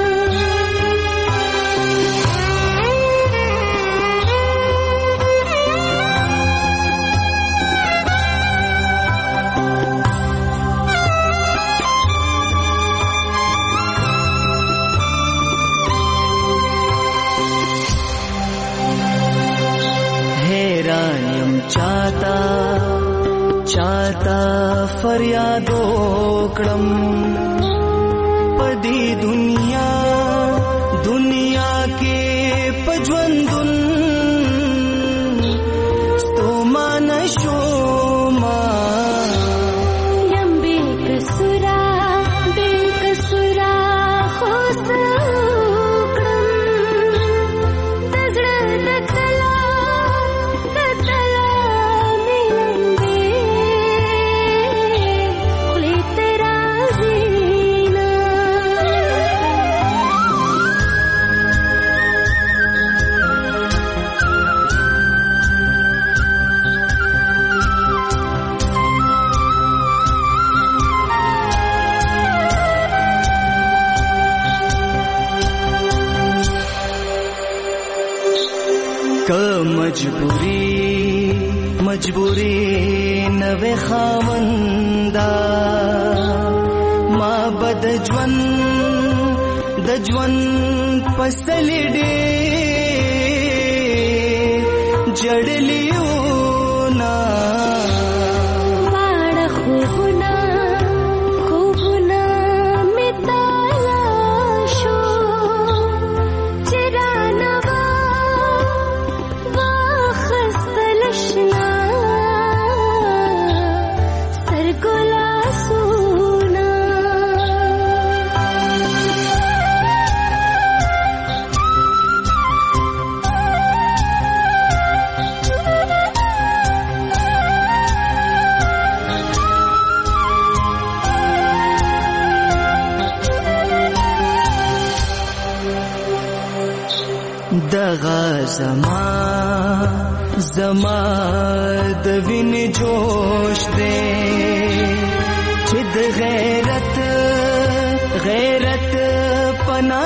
Speaker 19: حیران یم چاته چاته فریاد وکړم په دې دنیا دنیا کې په ژوندون ستومانه شوما
Speaker 2: یم بې کسوره بې کسوره خو څه وکړم د زړه د تلا د تلا مې لمبې خولې ته راځي نه
Speaker 19: که مجبوری مجبوری نوې خاوندا ما بد ژوند د ژوند پسلې ډېر جړلیو نا
Speaker 2: واړه خوبونه خوبونه مې تلاشو چې رانه واخیستل شنه سترګو لاسونه
Speaker 19: دغه زما زما د وینې جوش دی چې د غیرت غیرت پنا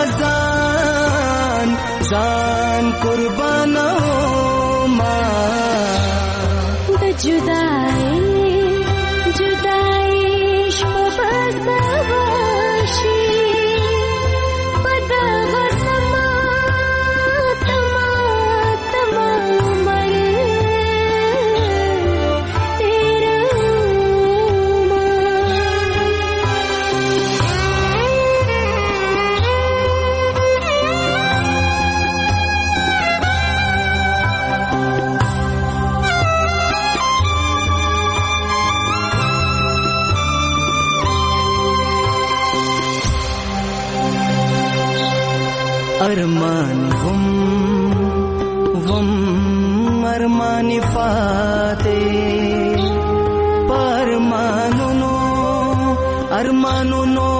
Speaker 19: مزان ځان قربانو ما
Speaker 2: د جدای جدای شپه بسواشي په دغه زما تما تما عمر تیرومه
Speaker 19: ارمان هم هم ارمان پاتے پرمانو ارمانو